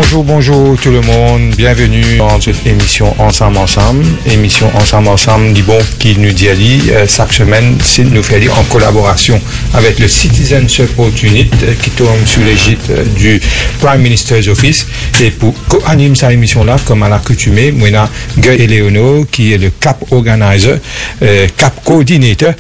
Bonjour tout le monde, bienvenue dans cette émission Ensemble, du bon qui nous dit chaque semaine, c'est nous faire en collaboration avec le Citizen Support Unit qui tourne sous l'égide du Prime Minister's Office. Et pour co-animer cette émission-là, comme à l'accoutumée, moi, Guy Eleono, qui est le CAP Organizer, CAP Coordinator,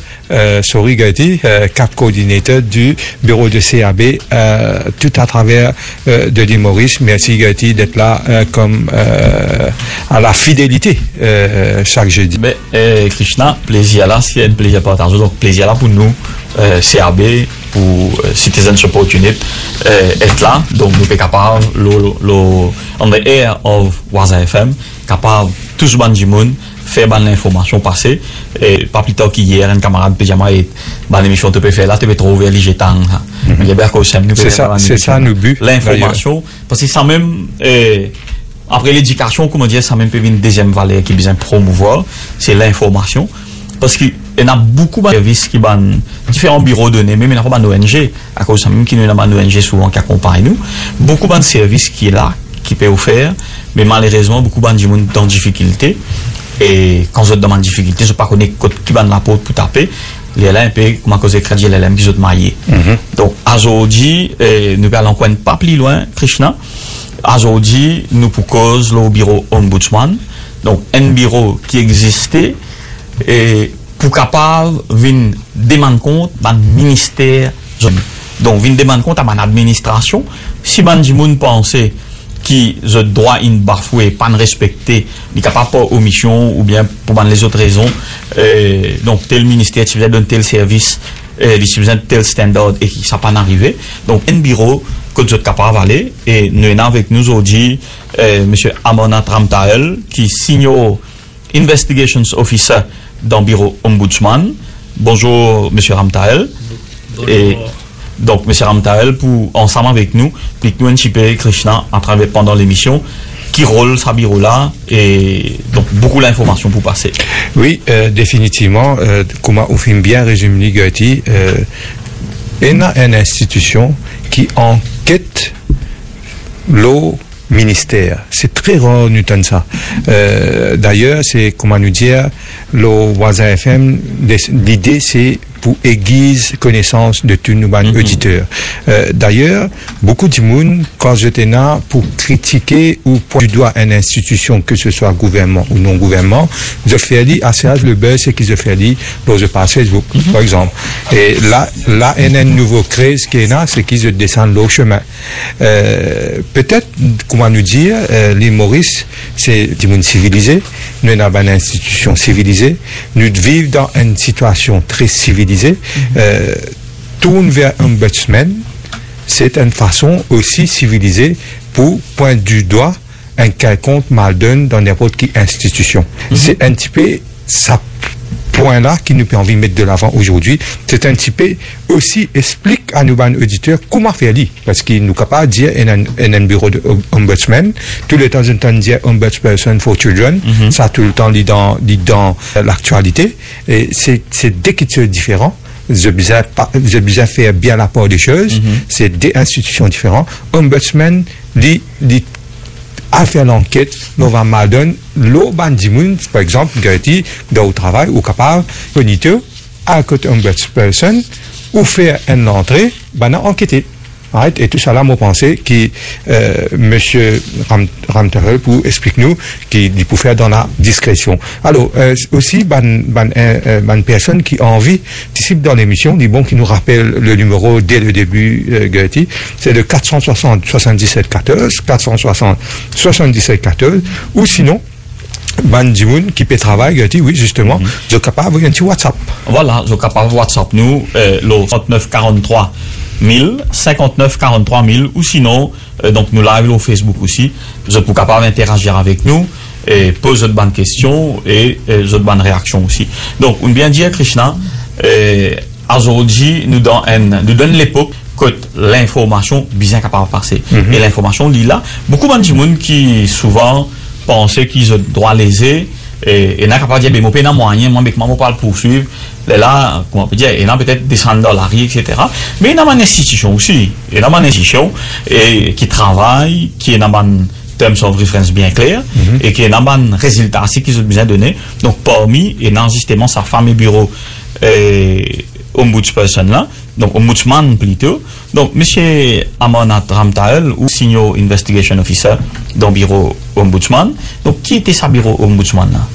CAP Coordinator du bureau de CAB, tout à travers de l'île Maurice. Merci Gati d'être là comme à la fidélité chaque jeudi. Mais Krishna, plaisir là, c'est un plaisir partagé. Donc plaisir là pour nous, CAB, pour Citizen Support Unit, être là. Donc nous sommes capables, on the air of Waza FM, capable tous les gens faire l'information passer. Et pas plus tard qu'hier, un camarade pyjama et l'émission tu peux faire là, tu peux trouver les jetons. C'est ça nous but. L'information, parce que ça même, après l'éducation, comment dire, ça même peut une deuxième valeur qui besoin promouvoir, c'est l'information. Parce qu'il y a beaucoup de services qui ont différents bureaux de données, même il y a pas d'ONG, à cause de ça même qu'il y a une ONG souvent qui accompagne nous. Beaucoup de services qui est là, qui peut offrir, mais malheureusement, beaucoup de gens sont en difficulté. Et quand je demande difficulté, je ne sais pas qui va la porte pour taper. Il y a un peu comme à cause de crédit, il y a un peu de maillé. Donc, aujourd'hui, nous allons pas plus loin, Krishna. Aujourd'hui, nous pour cause le bureau ombudsman. Donc, un bureau qui existait et pour capable venir demander compte dans le ministère. Donc, venir demander compte à mon administration. Si man di moun pensait qui je droit in bafoué, pas respecter, il capable pas omission ou bien pour les autres raisons. Donc tel ministère qui donne tel service, qui besoin tel standard et qui ça pas arrivé. Donc un bureau que vous êtes capable d'aller et nous avons avec nous aujourd'hui monsieur Amonat Ramtael qui signe Investigations Officer dans le bureau Ombudsman. Bonjour monsieur Ramtael. Bonjour. Et donc, M. Ramtael, pour ensemble avec nous, puis nous un petit peu Krishna à travers pendant l'émission, qui rôle sa bureau là et donc beaucoup d'informations pour passer. Oui, définitivement, comme on fait bien résumé Gati, il y a une institution qui enquête le ministère. C'est très rare nous donne ça. D'ailleurs, c'est comment nous dire, le Waza FM, l'idée c'est pour aiguise connaissance de tous nos auditeurs. D'ailleurs, beaucoup de monde, quand j'étais là pour critiquer ou pointer du doigt une institution, que ce soit gouvernement ou non gouvernement, je fais dire, assez le buzz, c'est qu'ils ont fait dire, je passe Facebook, par exemple. Et là, il y a une nouvelle crise qui est là, c'est qu'ils descendent le chemin. Peut-être, comment nous dire, les Maurice, c'est du monde civilisé, nous avons une institution civilisée, nous vivons dans une situation très civilisée. Tourne vers un ombudsman, c'est une façon aussi civilisée pour pointer du doigt un quelconque mal donne dans n'importe quelle institution. C'est un petit peu ça point-là qui nous permet de mettre de l'avant aujourd'hui. C'est un petit peu aussi explique à nos auditeurs comment faire lui. Parce qu'il nous capable de dire un bureau de ombudsman. Tout le temps, j'entends dire ombudsperson for children. Ça, tout le temps, dit dans l'actualité. Et c'est dès que c'est différent. Je besoin faire bien la part des choses. C'est des institutions différentes. Ombudsman, à faire l'enquête, nous va mal donner l'eau bandimoun, par exemple, Gati, dans le travail, ou capable, bonito, à côté ombudsperson, ou faire une entrée, enquêter. Right? Et tout ça là, moi, pensais que monsieur Ramtael pour expliquer nous qu'il peut faire dans la discrétion. Alors, aussi, personne qui a envie d'ici dans l'émission, dit bon, qui nous rappelle le numéro dès le début, Gertie, c'est le 460 77 14, 460 77 14, ou sinon, Bandimoun qui peut travailler, Gertie, oui, justement, je suis capable d'envoyer un petit WhatsApp. Voilà, je suis capable de WhatsApp nous, le 39 43 1000, 59 43 000, ou sinon, donc nous live au Facebook aussi, vous êtes capable d'interagir avec nous, et poser de bonnes questions, et de bonnes réactions aussi. Donc, on vient dire, Krishna, aujourd'hui, nous donne l'époque que l'information bien capable de passer. Et l'information, là, beaucoup de gens qui souvent pensaient qu'ils ont droit lésé, et n'a capable de dire, mais mon moyen, moi, mais pas le poursuivre. Là, comment on peut dire, il y a peut-être descendre dans la rue, etc. Mais il y a une institution aussi. Il y a une institution qui travaille, qui est une terms of reference bien clair, et qui est un résultat aussi qu'ils ont besoin de donner. Donc, parmi, et dans justement sa femme et bureau, ombudsperson là, donc ombudsman plutôt. Donc, monsieur Amanat Ramtael, ou senior investigation officer dans le bureau ombudsman. Donc, qui était sa bureau ombudsman là?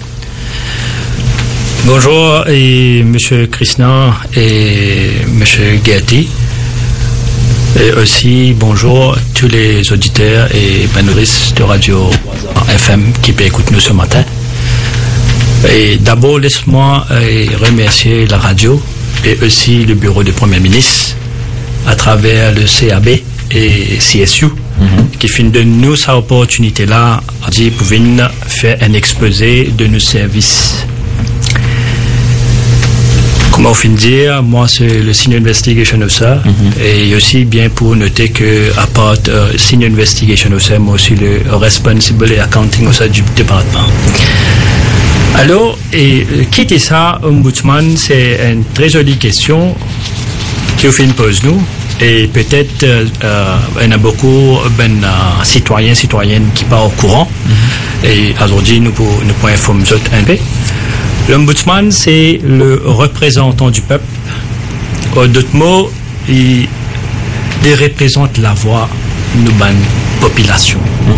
Bonjour, et monsieur Krishna et monsieur Gatti. Et aussi, bonjour tous les auditeurs et bénévoles de Radio FM qui peuvent écouter nous ce matin. Et d'abord, laisse-moi remercier la radio et aussi le bureau du Premier ministre à travers le CAB et CSU qui finissent de nous cette opportunité-là pour venir faire un exposé de nos services. Comment on finit de dire, moi c'est le Senior Investigation Officer et aussi bien pour noter que à part Senior Investigation Officer, moi aussi le Responsible et Accounting Officer du département. Alors, et qui était ça, Ombudsman? C'est une très jolie question que vous pose nous et peut-être il y a beaucoup de citoyens, citoyennes qui sont au courant et aujourd'hui nous pouvons informer un peu. L'ombudsman, c'est le représentant du peuple. En d'autres mots, il représente la voix de la population.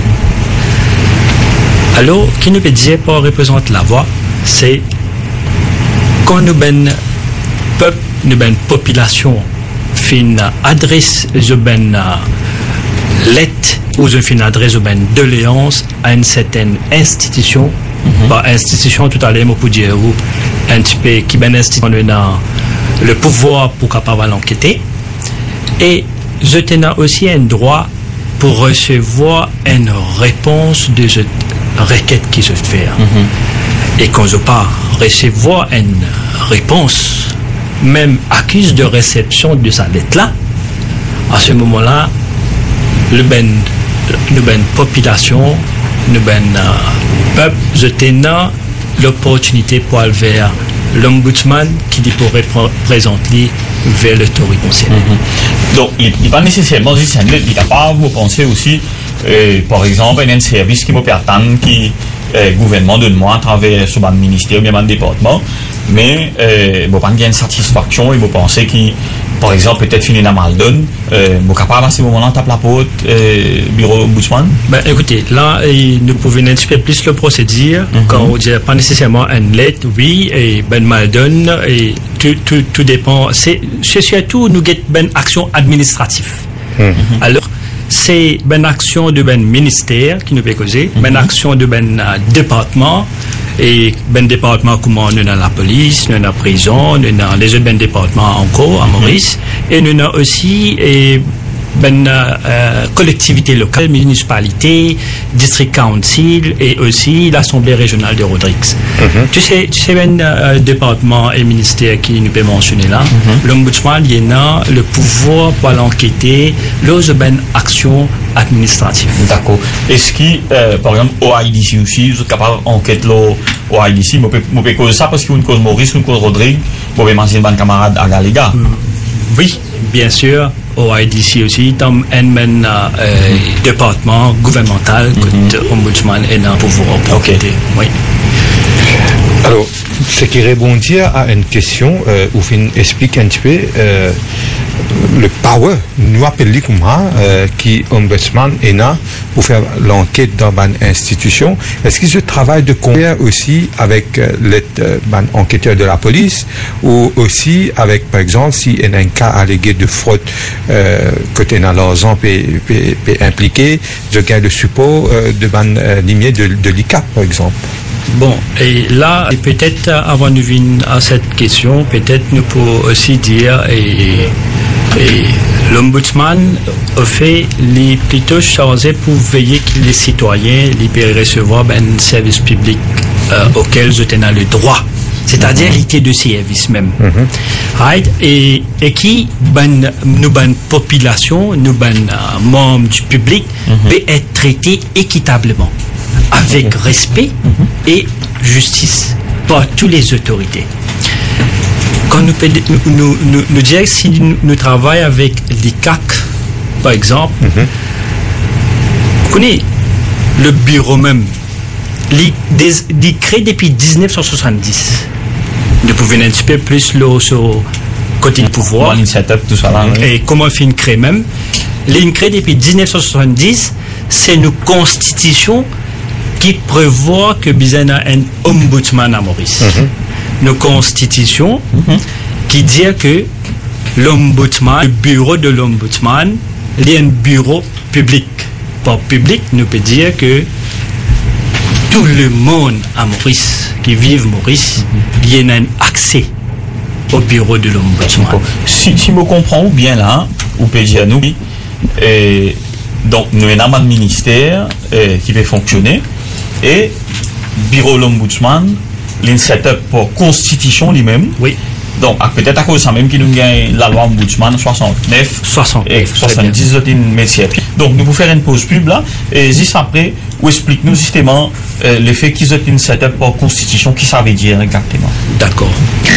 Alors, qui nous peut dire pour représenter la voix, c'est quand nous ben peuple, nous ben population, fin adresse une lettre ou une adresse une doléance à une certaine institution. Par institution, tout à l'heure, on peut dire un petit peu qui ben institution dans le pouvoir pour capable l'enquêter. Et je tenais aussi un droit pour recevoir une réponse de cette requête qui se fait. Et quand je pas recevoir une réponse, même accuse de réception de sa lettre-là, à ce moment-là, le ben population, le ben peuple, je tenais l'opportunité pour aller vers l'ombudsman qui dit pour représenter vers l'autorité concernée. Donc, il n'est pas nécessairement juste un lettre, il est capable de penser aussi, par exemple, un service qui me pertend, qui gouvernement de moi à travers ce ministère ou bien un département, mais bon, pas une satisfaction et vous pensez qu'il, par exemple, peut-être finir dans Maldon, vous capable à ce moment-là taper la porte bureau ombudsman? Ben, écoutez, là, nous pouvons un petit peu plus le procédure, quand on dit pas nécessairement une lettre, oui, et ben Maldon, et tout dépend. C'est surtout nous get ben action administrative. Alors, c'est une action de ben ministère qui nous peut causer, une action de ben département, et ben département comme nous dans la police, nous dans la prison, nous dans les autres ben départements encore à Maurice, et nous avons aussi collectivité locale, municipalité, district council et aussi l'Assemblée régionale de Rodrigues. Tu sais ben département et ministère qui nous peut mentionner là, l'ombudsman il a le pouvoir pour l'enquêter lors de ben action administrative. D'accord. Est-ce que par exemple au IDC aussi vous êtes capable d'enquêter au IDC, vous pouvez causer ça parce qu'il y a une cause Maurice, une cause Rodrigue, vous pouvez mentionner un camarade à Galéga? Oui, bien sûr. Au IDC aussi, dans un département gouvernemental que l'ombudsman est dans le pouvoir pour enquêter. Oui. Alors, ce qui répondit à une question, Oufine explique un petit peu le power, nous appelons comment, qui ombudsman est là pour faire l'enquête dans une institution. Est-ce qu'il se travaille de concert aussi avec l'enquêteur de la police ou aussi avec, par exemple, s'il y a un cas allégué de fraude côté dans l'argent peut impliquer, je gagne le support de limier de l'ICAP, par exemple. Bon, et là, peut-être avant de venir à cette question, peut-être nous pouvons aussi dire, et l'ombudsman a fait les plutôt chargé pour veiller que les citoyens puissent recevoir un service public auquel ils ont le droit, c'est-à-dire l'ité de service même. Right? Et qui, nous, population, nous, membres du public, peut être traité équitablement, avec respect et justice par toutes les autorités. Quand nous disons si nous travaillons avec l'ICAC, par exemple, vous connaissez le bureau même, il créé depuis 1970. Nous pouvons un petit peu plus sur côté du pouvoir. Tout ça là, et comment on crée même. Il créé depuis 1970, c'est une constitution qui prévoit que nous avons un ombudsman à Maurice. Une constitution qui dit que l'ombudsman, le bureau de l'ombudsman, il y a un bureau public. Par public, nous peut dire que tout le monde à Maurice, qui vit Maurice, il y a un accès au bureau de l'ombudsman. Si je comprends bien là, ou peut dire nous, donc nous avons un ministère qui peut fonctionner et bureau de l'ombudsman, l'insetup pour constitution lui-même. Oui. Donc peut-être à cause de ça même qui nous gagne la loi ombudsman 69 et 70 autres métiers. Donc nous pouvons faire une pause pub là et juste après ou explique-nous justement l'effet qu'ils ont une setup pour constitution qui ça veut dire exactement. D'accord.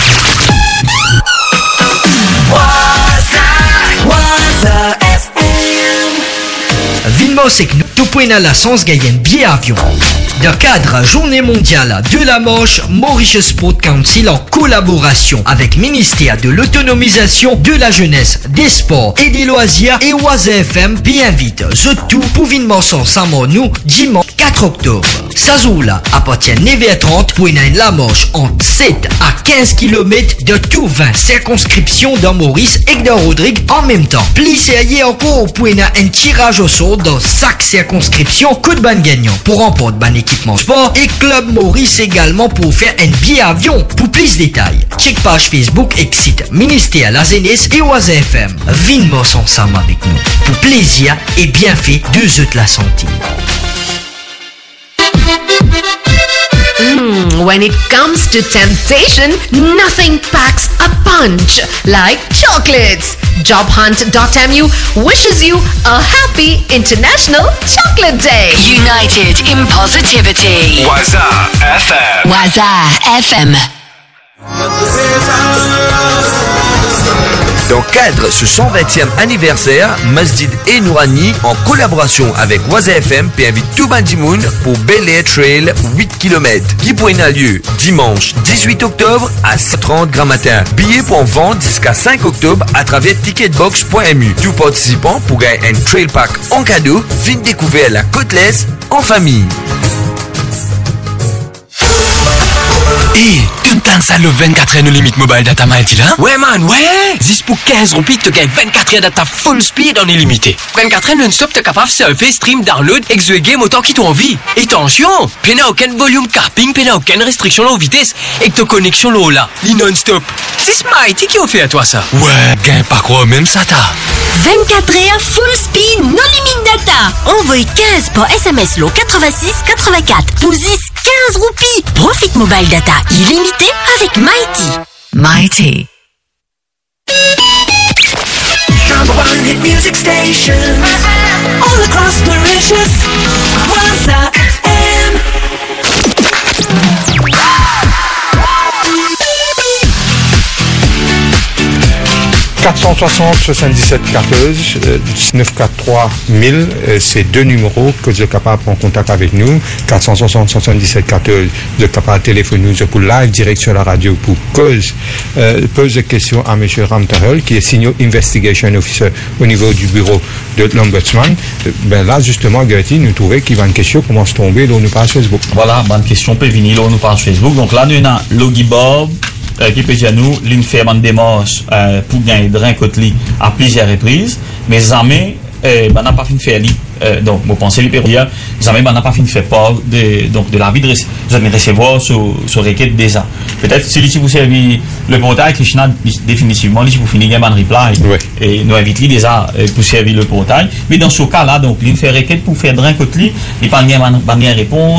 Vivement c'est que nous tout pouvons la sens gagner un billet avion. Dans le cadre Journée mondiale de la Manche, Mauritius Sport Council en collaboration avec Ministère de l'autonomisation de la jeunesse, des sports et des loisirs et Oise FM bien invite ce tout pour Vivement ensemble nous dimanche 4 octobre. Sazoula appartient à 9h30 pour une la Manche entre 7 à 15 km de tout 20 circonscriptions dans Maurice et dans Rodrigue en même temps. Plissez encore pour un tirage au sort dans chaque circonscription coup de ban gagnant pour remporter ban équipement sport et Club Maurice également pour faire un billet avion. Pour plus de détails, check page Facebook et site Ministère la Jeunesse et Oise FM. Vivement ensemble avec nous pour plaisir et bienfait de la santé. When it comes to temptation, nothing packs a punch like chocolates. JobHunt.mu wishes you a happy International Chocolate Day. United in positivity. Waza FM. Waza FM. Dans le cadre de ce 120e anniversaire, Masjid et Nourani, en collaboration avec Waza FM, invite tout Bandimoun pour Bel Air Trail 8 km, qui prendra lieu dimanche 18 octobre à 7h30 grand matin. Billets pour en vendre jusqu'à 5 octobre à travers ticketbox.mu. Tout participant pour gagner un trail pack en cadeau, fin découvrir la côte l'Est en famille. Et tu me tentes ça le 24 heures no limite mobile data mighty là? Ouais man, ouais! Juste pour 15 roupies, tu gagnes 24 heures data full speed en illimité. 24 heures non-stop, tu es capable de surfer, stream, download, exjouer game autant qu'il t'en envie. Et attention, puis n'a aucun volume carping, puis n'a aucune restriction de vitesse, et que ta connexion là, li non-stop. C'est Smighty qui a fait à toi ça. Ouais, gagne pas quoi même ça t'as. 24 heures full speed, no limit data. Envoie 15 par SMS lo 86 84 pour 10 15 roupies. Profite mobile data illimité avec Mighty. Mighty. Number one hit music station all across Mauritius. Waza FM. 460 77 14 943 1000, c'est deux numéros que vous êtes capable de prendre contact avec nous. 460 77 14, vous êtes capable de téléphoner nous pour live direct sur la radio pour cause pose des questions à M. Ramtarel qui est Senior Investigation Officer au niveau du bureau de l'Ombudsman. Ben là justement Gertie nous trouvait qu'il y a une question comment se tomber dans nous page Facebook. Voilà, bonne question peut venir dans nous page Facebook. Donc là nous avons Logi Bob qui peut dire nous, l'une fait une démarche pour gagner drain côté à plusieurs reprises, mais jamais n'a pas fini de faire donc vous pensez les périodes jamais n'a pas fini de faire part de la vie de recevoir sur requête déjà. Peut-être si vous servez le portail Krishna définitivement si vous finissez un reply et nous invite déjà pour servir le portail, mais dans ce cas là donc l'une fait requête pour faire drain côté il pas de réponse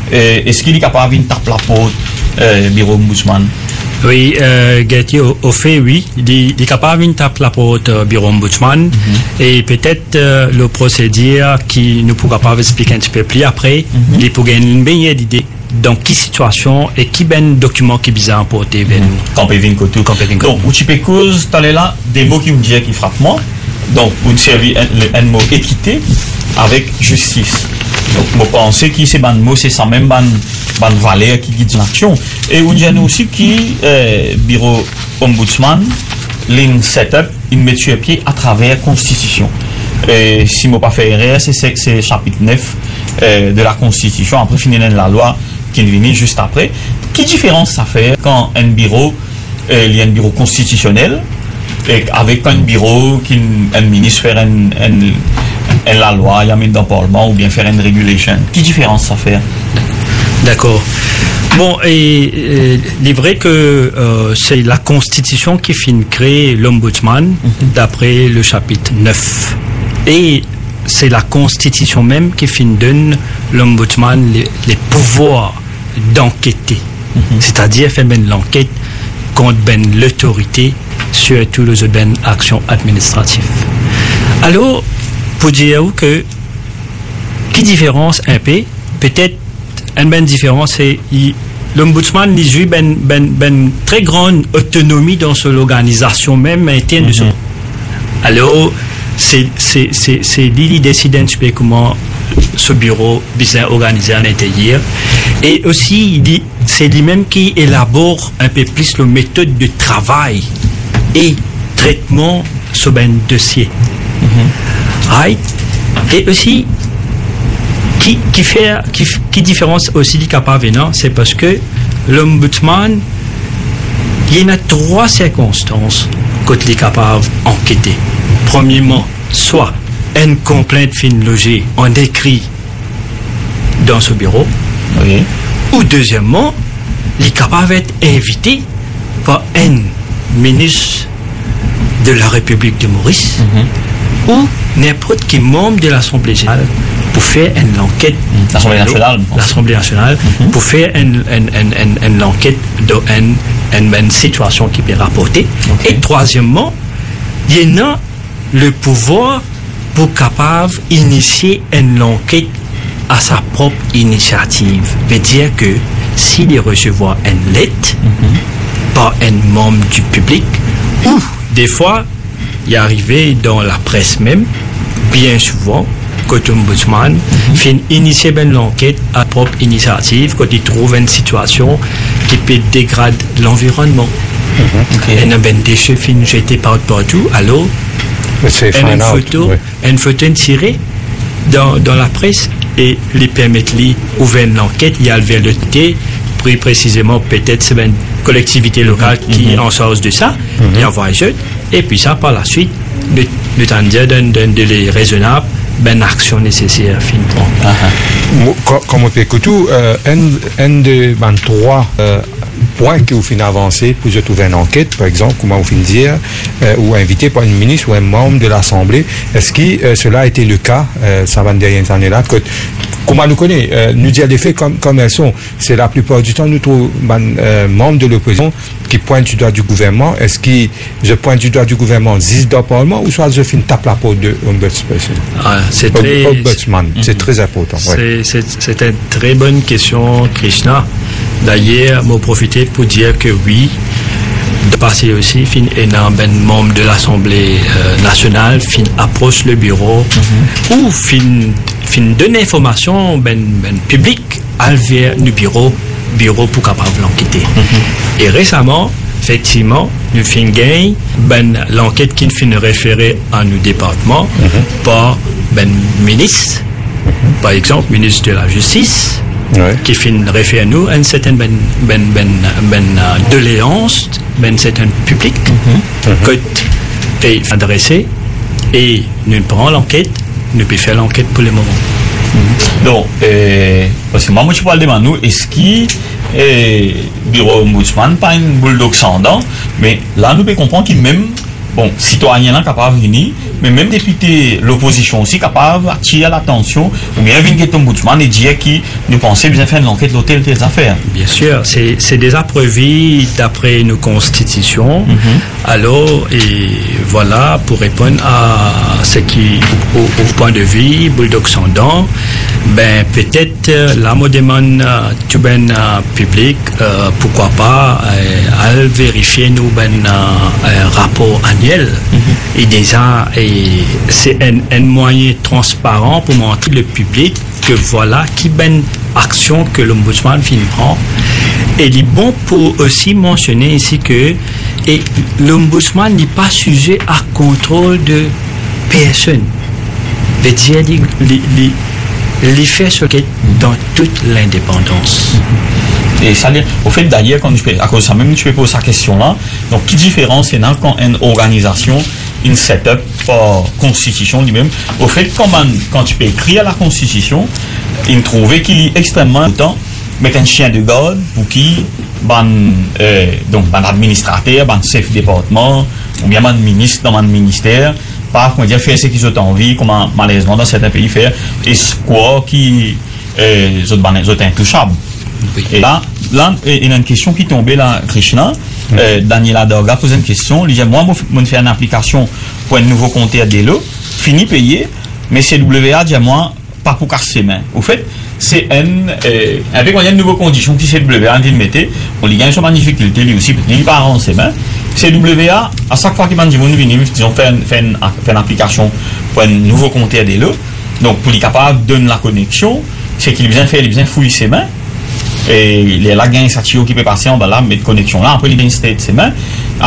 est-ce qu'il est capable de taper la porte bureau ombudsman? Oui, Getty, au fait, oui, il est capable de taper la porte bureau ombudsman et peut-être le procédure qui nous pourra pas expliquer un petit peu plus après, il pour gagner une meilleure idée dans quelle situation et qui ben document qui bizarre apporté vers nous. Donc, ou tu peux cause, t'as là des mots qui me disent qui frappent moi. Donc, on servir un mot équité avec justice. Donc, je pense que ces mots, c'est ça même ban valeur qui guide l'action. Et on dit aussi que bureau ombudsman, l'in setup, il met sur pied à travers la Constitution. Et si je ne pas fait erreur, c'est chapitre 9 de la Constitution. Après, finir la loi qui vient juste après. Quelle différence ça fait quand un bureau, il y a un bureau constitutionnel, et avec un bureau qui un ministre fait la loi, il y a mis dans le Parlement ou bien faire une régulation. Quelle différence ça fait? D'accord. Bon, et il est vrai que c'est la Constitution qui finit créer l'Ombudsman d'après le chapitre 9. Et c'est la Constitution même qui finit donne l'Ombudsman les pouvoirs d'enquêter. C'est-à-dire faire l'enquête contre l'autorité sur toutes les actions administratives. Alors, pour dire que qui différence un peu, peut-être une bonne différence, c'est l'ombudsman il joue une très grande autonomie dans son organisation même interne de son. Alors, c'est lui qui décide un petit peu comment ce bureau bien organisé à l'intérieur. Et aussi, c'est lui-même qui élabore un peu plus la méthode de travail et traitement sur un dossier. Right? Et aussi, qui différence aussi du cas venant, c'est parce que l'ombudsman, il y a 3 circonstances quand il est capable d'enquêter. Premièrement, soit une complainte fin logée en écrit dans ce bureau, ou deuxièmement, il est capable d'être invité par un ministre de la République de Maurice ou n'importe quel membre de l'Assemblée générale pour faire une enquête. L'Assemblée nationale, pour faire une enquête d'une situation qui peut rapporter. Et troisièmement, il y a le pouvoir pour capable d'initier une enquête à sa propre initiative. Veut dire que s'il est recevoir une lettre par un membre du public, ou des fois, il est arrivé dans la presse même, bien souvent, quand l'ombudsman fait initier une enquête à propre initiative, quand il trouve une situation qui peut dégrader l'environnement. Et il y a des déchets finis jetés partout, alors une photo tirée dans la presse et les permettent d'ouvrir une enquête, il y a le vérité, plus précisément peut-être c'est une collectivité locale qui est en charge de ça, il envoie un jeu, et puis ça par la suite, le temps d'un délai raisonnable, ben action nécessaire finalement. Comme on peut écouter, un de 3 points que vous finissez avancer pour trouver une enquête, par exemple, comment vous finissez dire, ou invité par une ministre ou un membre de l'Assemblée. Est-ce que cela a été le cas, ça va dernières années-là, comment nous connaît, nous dire les faits comme elles sont. C'est la plupart du temps, nous trouvons membres de l'opposition qui pointent du doigt du gouvernement. Est-ce que je pointe du doigt du gouvernement, zis dans le Parlement, ou soit je finis tape la porte de ombudsman? C'est très important. C'est une très bonne question, Krishna. D'ailleurs, je profite pour dire que oui, de passer aussi, fin un membre de l'Assemblée nationale, fin approche le bureau, ou fin donne information publique vers le bureau pour capable l'enquêter. Et récemment, effectivement, nous fin gain l'enquête qui fin référée à nos départements par ministre, par exemple, ministre de la Justice, qui fin réfère à nous à une certaine doléance, certain public, qui est adressé, et nous prenons l'enquête, nous pouvons faire l'enquête pour le moment. Donc, parce que moi, je parle de nous, est-ce que bureau ombudsman pas une bulldog sans dents, mais là, nous pouvons comprendre qu'il même bon, citoyen là capable de venir, mais même député, l'opposition aussi capable d'attirer l'attention, ou bien venir que ombudsman et dire qui nous pensait bien faire une enquête l'hôtel des affaires. Bien sûr, c'est déjà prévu d'après nos constitutions. Alors, et voilà, pour répondre à ce qui, au point de vue, Bulldog Sondant, ben, peut-être la demande du ben public, pourquoi pas, à vérifier nous ben rapport annuel. Et déjà, c'est un moyen transparent pour montrer le public que voilà qui ben action que l'ombudsman prend. Et il est bon pour aussi mentionner ici que l'ombudsman n'est pas sujet à contrôle de personne. C'est-à-dire, il fait ce qu'il dans toute l'indépendance. Et ça, au fait d'ailleurs, à cause de ça même, tu peux poser cette question-là. Donc, qui différence il y a quand une organisation, une setup par constitution lui-même. Au fait, quand tu peux écrire la constitution, il trouvait qu'il est extrêmement important mettre un chien de garde pour qui, donc, administrateur, chef département, ou bien ministre dans un ministère, par comment dire, faire ce qu'ils ont envie, comme malheureusement dans certains pays faire, et quoi qui sont intouchables. Et là, il y a une question qui tombait là, Krishna. Daniela Dorga pose une question. Il dit, moi, je fais une application pour un nouveau compteur d'Elo, fini payé, mais CWA dit, moi, pas pour casser main. Au fait, c'est avec une nouvelle condition qui CWA dit de mettre, on lui gagne sur ma difficulté, lui aussi, il part en ses mains. CWA, à chaque fois qu'il m'a dit, ils ont fait une application pour un nouveau compteur d'Elo, donc pour lui capable de donner la connexion, c'est qu'il a besoin fouiller ses mains. Et il y a la gain Satio qui peut passer en bas là, mettre connexion là, après il vient de ses mains.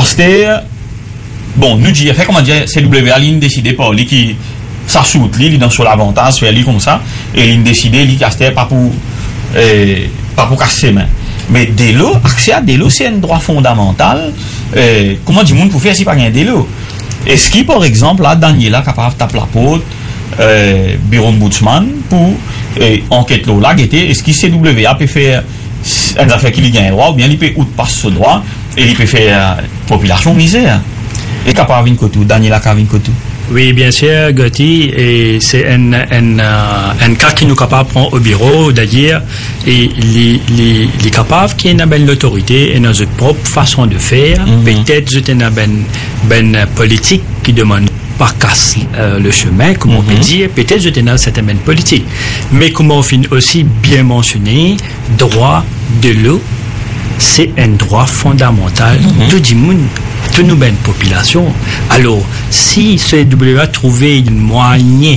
Bon, nous disons, comment dire, CWA, il décidé par lui qui s'assoute, il est dans sur l'avantage, faire lui comme ça, et il décide, il casse pas pour casser ses mains. Mais Delo, accès à Delo, c'est un droit fondamental. Comment du monde pour faire si pas gagner Delo? Est-ce qu'il, par exemple, là, Daniela, capable de taper la porte, bureau ombudsman pour enquête là, est-ce que CWA peut faire une affaire qui lui gagne droit, ou bien il peut outpasser ce droit, et il peut faire population misère? Et capable de venir Daniela Kavin Kotou. Oui, bien sûr, Gotti, et c'est un cas qui nous capable de prendre au bureau, d'ailleurs, et il est capable qu'il y ait une belle autorité et notre propre façon de faire. Peut-être c'est une bonne politique qui demande pas casse le chemin, comme on peut dire, peut-être je tenais cette même politique. Mais comme on finit aussi bien mentionné, droit de l'eau, c'est un droit fondamental de tout le monde, de nos belles populations. Alors, si CWA trouvait un moyen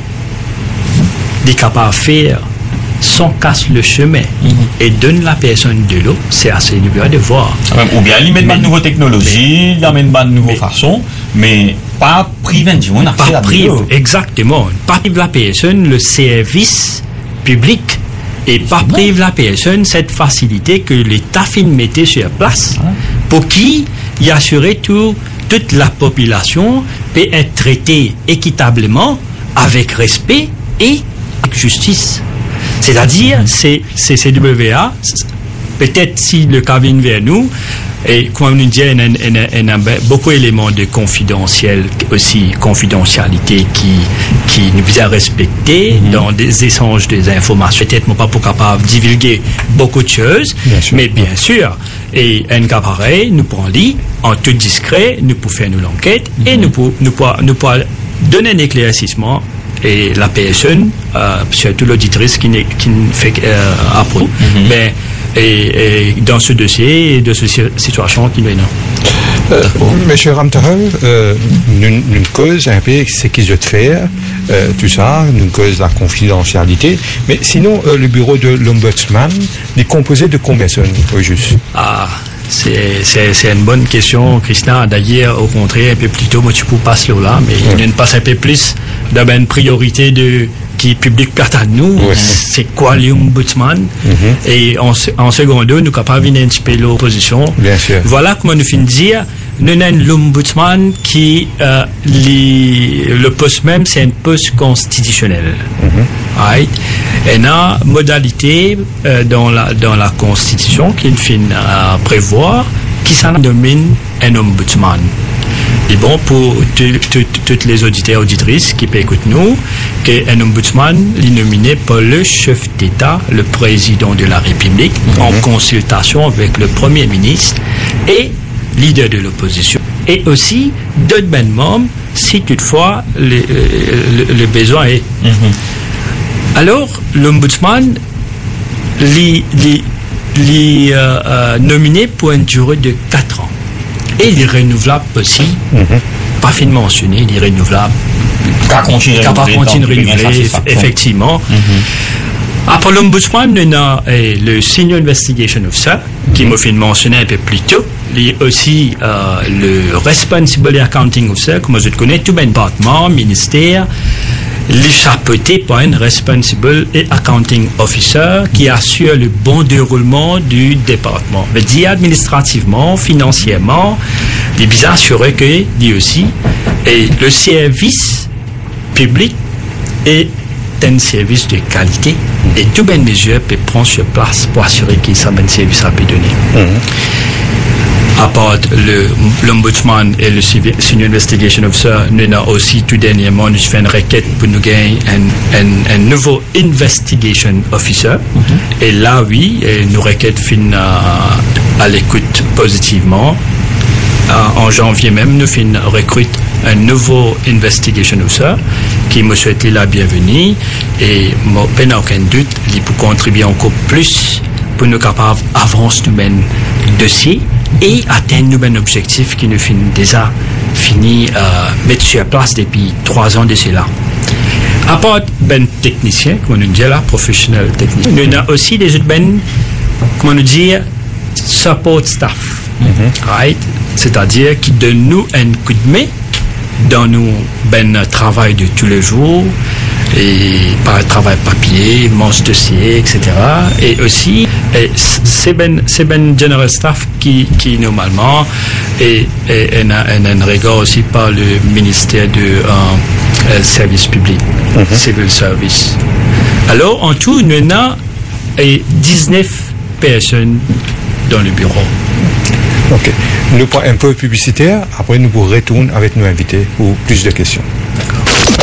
de capable faire sans casse le chemin et donne la personne de l'eau, c'est à CWA de voir. Ou bien il met de nouvelles technologies, il amène de nouvelles façons, mais pas priver on a pas prive, exactement, pas prive la personne le service public et pas prive la personne cette facilité que l'État mettait sur place pour qui y assurer toute la population peut être traitée équitablement avec respect et avec justice. C'est-à-dire, c'est CWA, peut-être si le cas vient vers nous, et comme on nous dit, il y a beaucoup d'éléments de confidentialité qui nous a respectés dans des échanges des informations. Peut-être pas pour capable de divulguer beaucoup de choses, mais bien sûr, et un cas pareil, nous pouvons lire en tout discret, nous pouvons faire nous l'enquête et nous pouvons donner un éclaircissement. Et la personne, surtout l'auditrice qui fait approuve, mais et dans ce dossier et de cette situation qui nous est là. Monsieur Ramtarel, une cause un peu ce qu'ils veulent faire, tout ça, une cause la confidentialité, mais sinon le bureau de l'ombudsman est composé de combien de personnes au juste? C'est une bonne question, Christian. D'ailleurs, au contraire, un peu plus tôt, moi, tu peux passer là, mais il ne passe un peu plus d'une priorité qui est publique à nous. C'est quoi l'ombudsman? Et en seconde, nous sommes capables de venir un petit peu l'opposition. Voilà comment nous finissons de dire. Nous avons l'ombudsman qui, le poste même, c'est un poste constitutionnel. Right? Et il y a une modalité dans la Constitution qu'il finit à prévoir qui s'en domine un ombudsman. Et bon, pour toutes les auditeurs et auditrices qui écoutent nous, qu'un ombudsman est nominé par le chef d'État, le président de la République, en consultation avec le Premier ministre et leader de l'opposition. Et aussi d'autres membres, si toutefois le besoin est. Alors, l'ombudsman est nominé pour une durée de 4 ans. Et il est renouvelable aussi, pas finement mentionné, il est renouvelable. Continuer renouveler, effectivement. Après l'ombudsman, on a le Senior Investigation Officer, qui m'a fait mentionner un peu plus tôt. Il y a aussi le Responsible Accounting Officer, comme je connais, tout département, ministère, les chapeauté par un Responsible Accounting Officer qui assure le bon déroulement du département. Je veux dire administrativement, financièrement, il est bien assuré que, dit aussi, et le service public est un service de qualité et toutes les mesures peuvent prendre sur place pour assurer qu'il y a un service à donner. À part l'ombudsman et le Senior Investigation Officer, nous avons aussi tout dernièrement nous fait une requête pour nous gagner un nouveau Investigation Officer. Et là, oui, nous requête fin à l'écoute positivement. En janvier même, nous recrute un nouveau Investigation Officer qui me souhaite la bienvenue et je n'ai aucun doute qu'il peut contribuer encore plus pour nous capables d'avancer nos dossiers et atteindre nos objectifs qui nous déjà fini mettre sur place depuis 3 ans de cela. À part ben technicien, comme on dit là, professionnel technicien, nous avons aussi des autres comment nous dire, support staff, right? C'est-à-dire qui donnent nous un coup de main dans nos travail de tous les jours et par travail papier, manche dossier, etc. Et aussi c'est general staff qui normalement et un regard aussi par le ministère de service public, civil service. Alors en tout nous avons 19 personnes dans le bureau. Ok. Nous prenons un peu publicitaire, après nous retournons avec nos invités pour plus de questions. D'accord.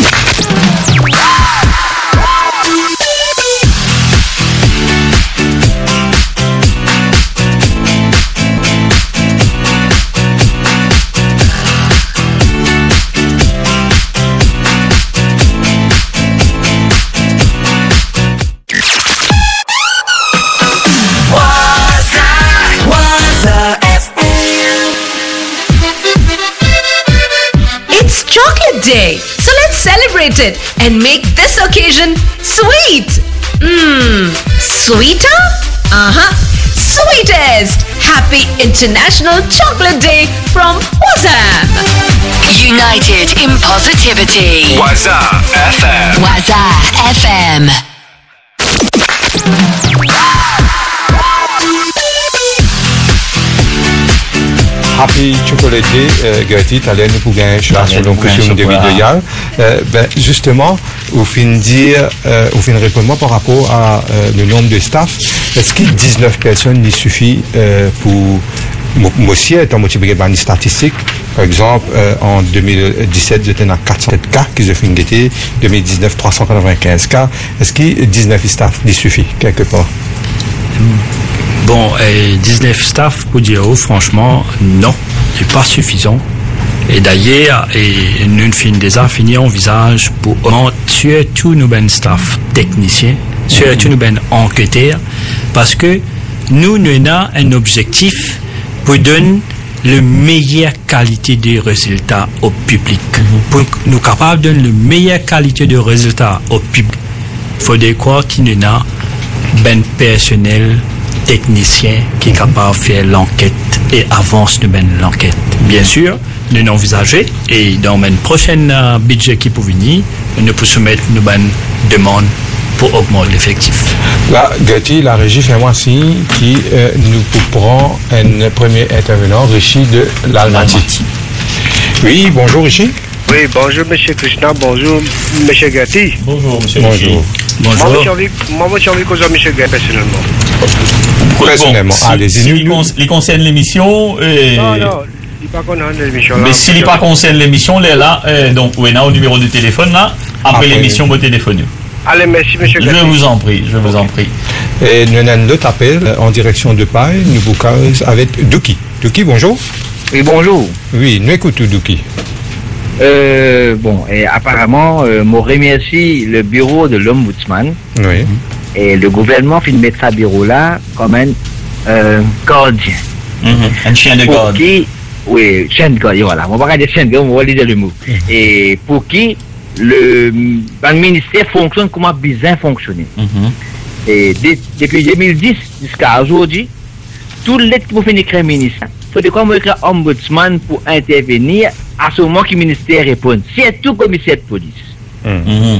Day. So let's celebrate it and make this occasion sweet. Sweeter? Sweetest. Happy International Chocolate Day from WhatsApp. United in positivity. WhatsApp FM. WhatsApp FM. Happy Chocolate Day, Gertie, allez nous pour gagner sur l'impression de vidéo. Justement, au fin dire, au fin répondre par rapport à le nombre de staff, est-ce que 19 personnes n'y suffit pour moi aussi étant multiplié par les statistiques? Par exemple, en 2017, j'étais dans 407 cas qui se font guetter, 2019, 395 cas. Est-ce que 19 staff n'y suffit quelque part? Bon, 19 staff, pour dire franchement, non, c'est pas suffisant. Et d'ailleurs, nous finissons déjà fini envisage pour augmenter surtout nos staff techniciens, surtout nos enquêteurs, parce que nous avons un objectif pour donner la meilleure qualité de résultats au public. Pour nous capables de donner la meilleure qualité de résultats au public, il faudrait croire qu'il y a un personnel technicien qui est capable de faire l'enquête et avance de l'enquête. Bien sûr, nous envisager et dans le prochain budget qui peut venir, nous pouvons soumettre une demande pour augmenter l'effectif. Là, Gertie, la régie fait moi signe qui nous prend un premier intervenant, Rishi de l'Almaty. Oui, bonjour Rishi. Oui, bonjour M. Krishna, bonjour M. Gertie. Bonjour M. Bonjour. Moi, j'ai envie de causer M. Gertie personnellement. Personnellement, si, allez-y. Si il concerne l'émission. Non, il pas qu'on a l'émission. Mais s'il n'est pas concerne l'émission, là, donc, oui, on a au numéro de téléphone, là, après l'émission, vous téléphonez. Allez, merci, monsieur Gatti. Je vous en prie. Et nous avons un autre appel en direction de Paille, nous vous cause avec Douki. Douki, bonjour. Oui, bonjour. Oui, nous écoutons Douki. Bon, et apparemment, je remercie le bureau de l'Ombudsman. Oui. Et le gouvernement fait mettre ce bureau-là comme un gardien. Un chien de garde. Oui, chien de garde, voilà. On va pas dire chien de garde, on va dire le mot. Et pour qui le ministère fonctionne comme bien fonctionné. Et depuis 2010 jusqu'à aujourd'hui, tout l'aide qui vous fait écrire ministère, il faut comme écrire ombudsman pour intervenir à ce moment que le ministère répond. C'est tout commissaire de police.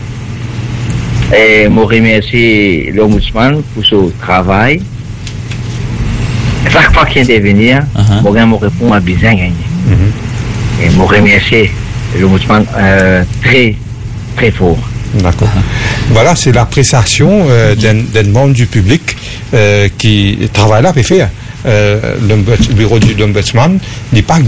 Et je remercie l'ombudsman pour son travail. Chaque fois qu'il intervient, je réponds à bien gagner. Et je remercie l'ombudsman très, très fort. D'accord. Voilà, c'est l'appréciation d'un membre du public qui travaille là, faire. Le bureau de l'ombudsman n'est pas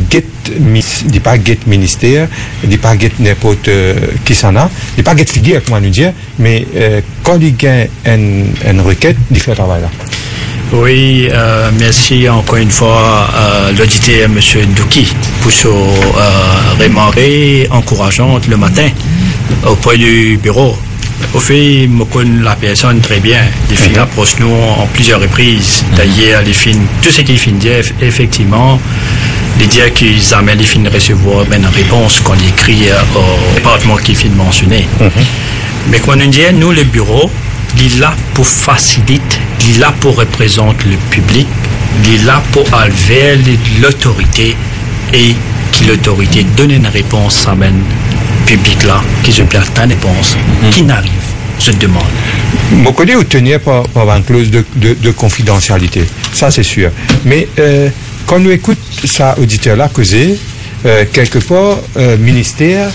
get ministère, n'est pas get n'importe qui s'en a, n'est pas get figure, comment nous dire, mais quand il gagne une requête, il fait le travail là. Oui, merci encore une fois l'auditeur M. Douki pour son remarque encourageante le matin auprès du bureau. Au fait, je connais la personne très bien. Les filles approchent nous en plusieurs reprises. D'ailleurs, les filles, tout ce qu'ils finissent dire, effectivement, les dire qu'ils amènent les filles à recevoir une réponse qu'on écrit au département qui finit mentionné. Mais comme on dit, nous, le bureau, il est là pour faciliter, il est là pour représenter le public, il est là pour enlever l'autorité et que l'autorité donne une réponse à même public là, qui se place une réponse, qui n'arrive, je demande. Mon collègue vous tenir par une clause de confidentialité, ça c'est sûr. Mais quand nous écoutons ça auditeur là causer, quelque part, ministère,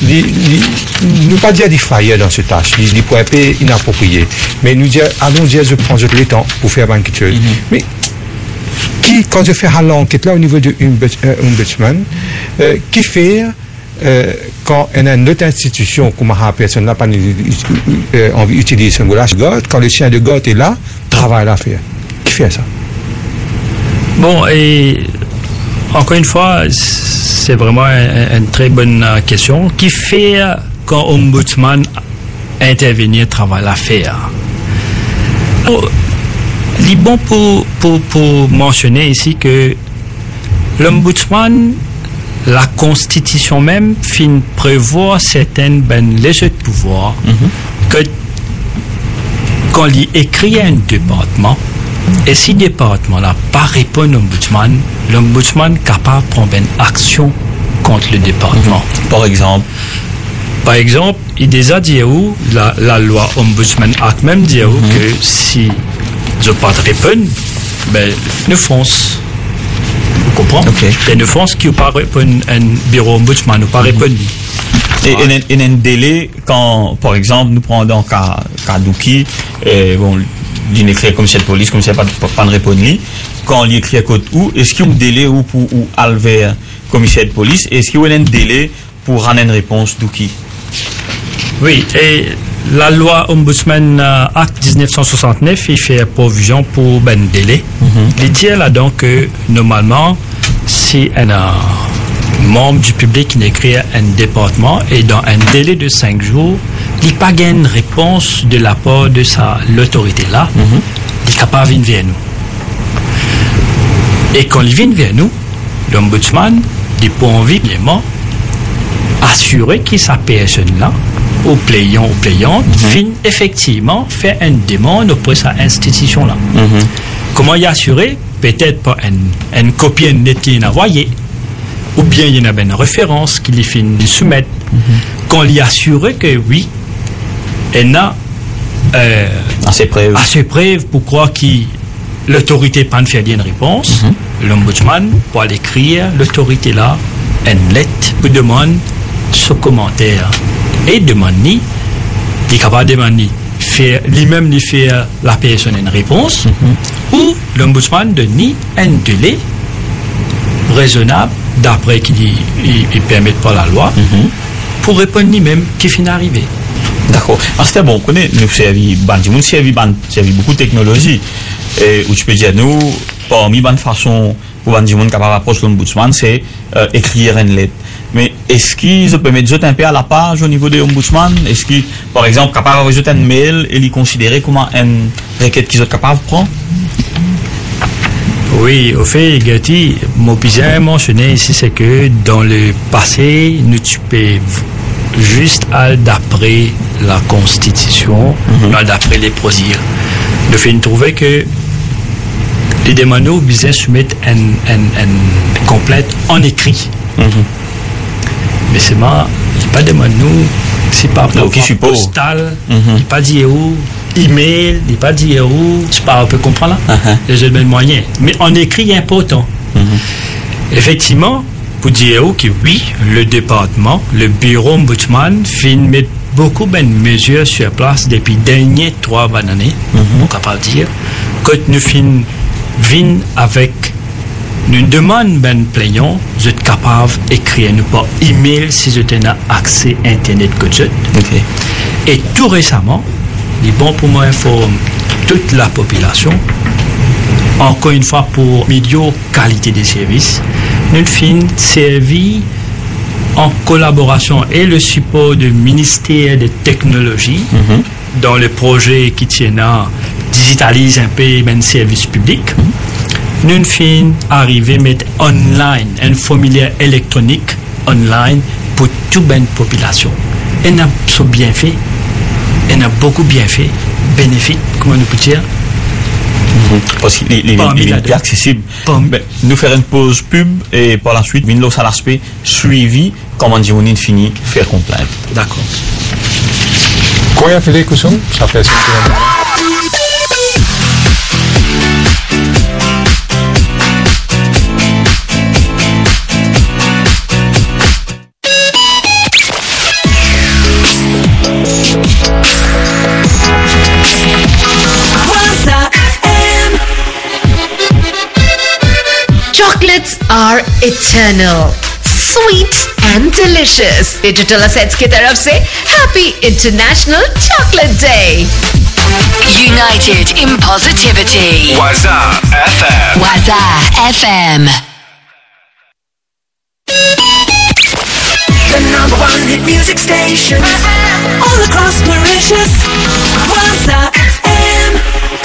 nous pas dire des failles dans cette tâche, il pourrait pas inapproprié. Mais nous dire, allons dire, je prends le temps pour faire une chose. Mais quand je fais l'enquête là au niveau de ombudsman, qui fait quand une autre institution, comme la personne n'a pas envie d'utiliser ce mot-là, quand le chien de garde est là, travail à faire. Qui fait ça? Bon, et encore une fois, c'est vraiment une très bonne question. Qui fait quand ombudsman intervenir, travail à faire? Il est bon pour mentionner ici que l'ombudsman, la Constitution même, prévoit certaines légions de pouvoir que quand il écrit un département, et si le département n'a pas répondu à l'ombudsman est capable de prendre une action contre le département. Par exemple, il déjà dit où la loi Ombudsman Act même dit où que si je pas de réponse, ben ne fonce. Vous comprenez? Et ne fonce qui n'a pas répondu un bureau ombudsman, n'a pas répondu. Et un délai quand, par exemple, nous prenons dans cas Douki, bon, d'une écrit comme cette police, comme ça pas de réponse, quand on écrit à côté où, est-ce qu'il y a un délai ou pour enlever commissaire de police, est-ce qu'il y a un délai pour rendre une réponse Douki? Oui, et la loi Ombudsman Act 1969, il fait provision pour un délai. Il dit là-dedans que normalement, si un membre du public qui écrit un département et dans un délai de 5 jours, il n'a pas une réponse de la part de l'autorité là, il est capable de venir vers nous. Et quand il vient vers nous, l'ombudsman, il peut évidemment assurer que sa personne là, au plaignant ou plaignante, finit effectivement faire une demande auprès de cette institution là. Comment y assurer? Peut-être pas une copie nette qu'il a envoyée, ou bien il y a une référence qu'il finit de soumettre. Quand il y assuré que oui, il a assez preuves pour croire que l'autorité n'a pas fait une réponse, l'ombudsman peut aller écrire l'autorité là une lettre pour demander ce commentaire et demander, il est capable de demander, lui-même lui faire la personne une réponse, où l'ombudsman donne un délai raisonnable, d'après qu'il permet par la loi, pour répondre lui-même qui finit d'arriver. D'accord. C'était bon, nous servi beaucoup de technologie. Et où tu peux dire, nous, parmi bonne façon pour Bandimoun capable d'approcher l'ombudsman, c'est écrire une lettre. Mais est-ce qu'ils peuvent mettre un peu à la page au niveau de l'ombudsman? Est-ce qu'ils, par exemple, capable de rajouter un mail et les considérer comme une requête qu'ils sont capables de prendre? Oui, au fait, Gertie, mon bien mentionné ici, c'est que dans le passé, nous tu peux juste d'après la Constitution, d'après les procédures. Nous faisons trouver que les demandes besoin soumettre un complète en écrit. Mais c'est pas demande nous, c'est pas postal, il pas dit où, email, il pas dit où, c'est pas, on peut comprendre là, les mêmes moyens. Mais en écrit important. Effectivement, pour dire que oui, le département, le bureau ombudsman, met beaucoup de mesures sur place depuis les dernières 3 années, on est capable de dire, que nous venons avec une demande ben plaignant, vous êtes capable d'écrire nous par email si vous avez accès à Internet que vous êtes. Et tout récemment, il est bon pour moi informer toute la population, encore une fois pour améliorer la qualité des services, nous finissons servi en collaboration et le support du ministère des technologies dans le projet qui tient à digitaliser un peu les services publics. Nous finissons arriver à mettre online un formulaire électronique online pour toute la population. Et nous avons bien fait, et nous avons beaucoup bien fait, bénéfique, comment nous peut dire. Parce qu'il est accessible. Nous faire une pause pub et par la suite, nous à l'aspect suivi, comment dire, on finit faire complainte. D'accord. Quand il a fait les coussons, ça fait 5 km. Chocolates are eternal, sweet and delicious. Digital Assets की तरफ से Happy International Chocolate Day. United in positivity. Waza FM. Waza FM. The #1 hit music station all across Mauritius. Waza FM.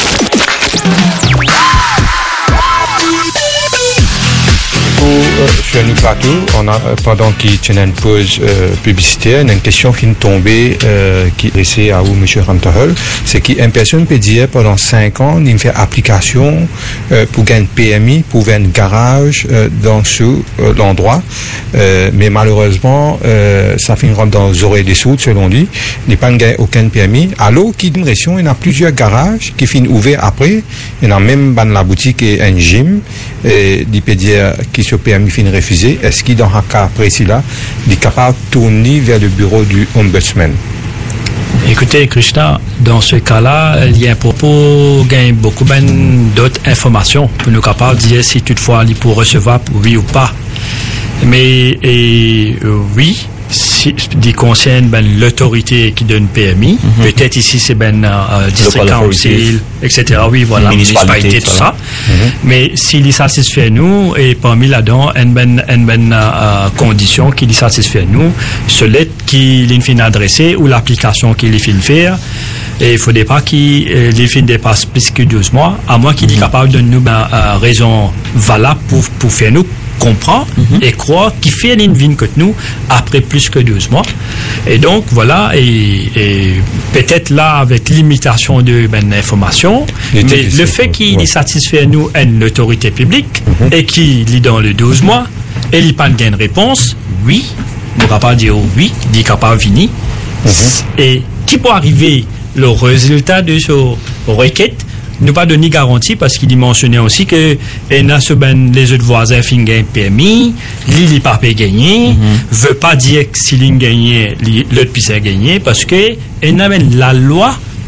Sur nous plateau, on a pendant qu'il tient une pause publicitaire, une question qui est tombée qui est laissée à vous, M. Rantahol, c'est qu'une personne peut dire pendant 5 ans, il fait application pour gagner PMI, pour gagner un garage dans l'endroit, mais malheureusement, ça finira dans les oreilles des sourds, selon lui, il n'a pas gagné aucun PMI. Alors, qu'il y a il y a plusieurs garages qui finissent ouverts après, il y en a même dans la boutique et un gym, et il peut dire qui se permis fin refusé, est-ce qu'il dans un cas précis là, il est capable de tourner vers le bureau du ombudsman? Écoutez, Krishna, dans ce cas-là, il y a un propos, gagne beaucoup d'autres informations pour nous capables de dire si toutefois il peut recevoir oui ou pas. Mais oui, si il concerne l'autorité qui donne PMI, peut-être ici c'est district council, etc. Oui, voilà, municipalité, tout ça. Mais s'il satisfait nous, et parmi là-dedans, une condition qui satisfait nous, ce lettre qu'il finit adresser ou l'application qu'il finit faire, et il ne faudrait pas qu'il dépasse plus que 12 mois, à moins qu'il est capable de nous raison valable pour faire nous comprend et croit qu'il fait une vie que nous après plus que 12 mois. Et donc, voilà, et peut-être là, avec l'imitation de l'information, mais le fait qu'il satisfait nous une autorité publique et qu'il est dans les 12 mois, et il n'y a pas de réponse, oui, on ne va pas dire oui, il est capable de venir. Et qui peut arriver le résultat de ce requête, ne pas donner garantie parce qu'il y mentionnait aussi que les autres voisins font un permis, l'île n'est pas gagné, veut pas dire que s'il gagne, l'autre puisse gagner parce que la loi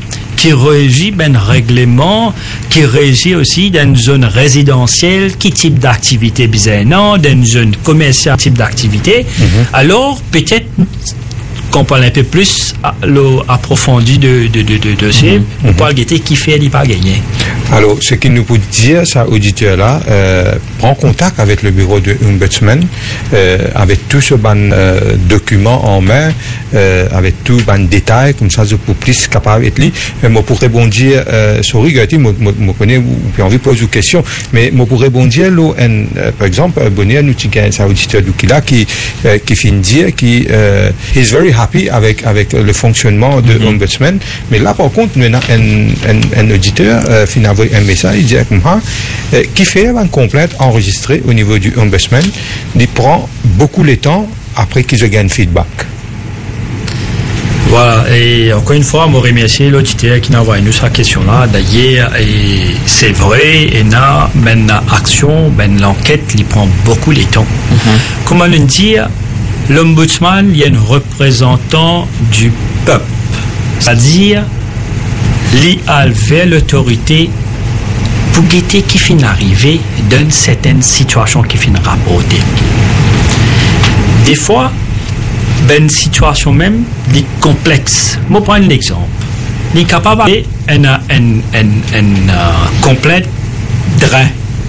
qui régit ben règlement, qui régit aussi dans une zone résidentielle, qui type d'activité bizarre, dans une zone commerciale, type d'activité. Alors, peut-être qu'on parle un peu plus approfondi de dossier, on parle de qui fait, il pas gagner. Alors, ce qu'il nous peut dire, ça, auditeur-là, prend contact avec le bureau de Ombudsman, avec tout ce document en main, avec tout détail, comme ça, je peux plus capable d'être lui. Mais moi, pour répondre, sorry, Gati, moi, connais, ou puis envie de poser une question, mais moi, pour répondre, par exemple, Bonnier, nous, c'est un auditeur d'Oukila qui finit dire qui is very happy avec le fonctionnement de Ombudsman. Mais là, par contre, nous avons un auditeur, finalement, un message, il dit comme ça, qui fait une complainte enregistrée au niveau du Ombudsman, il prend beaucoup de temps après qu'il se gagne feedback. Voilà, et encore une fois, je remercie l'auditeur qui nous a envoyé sa question-là. D'ailleurs, c'est vrai, il y a une action, l'enquête, il prend beaucoup de temps. Comment le dire, l'Ombudsman, il y a un représentant du peuple. C'est-à-dire, il a vers l'autorité pour guetter qui finit arriver dans certaines situations qui finissent rapporter. Des fois, une situation même, est complexe. Je vais prendre un exemple. Il est capable un complète drain.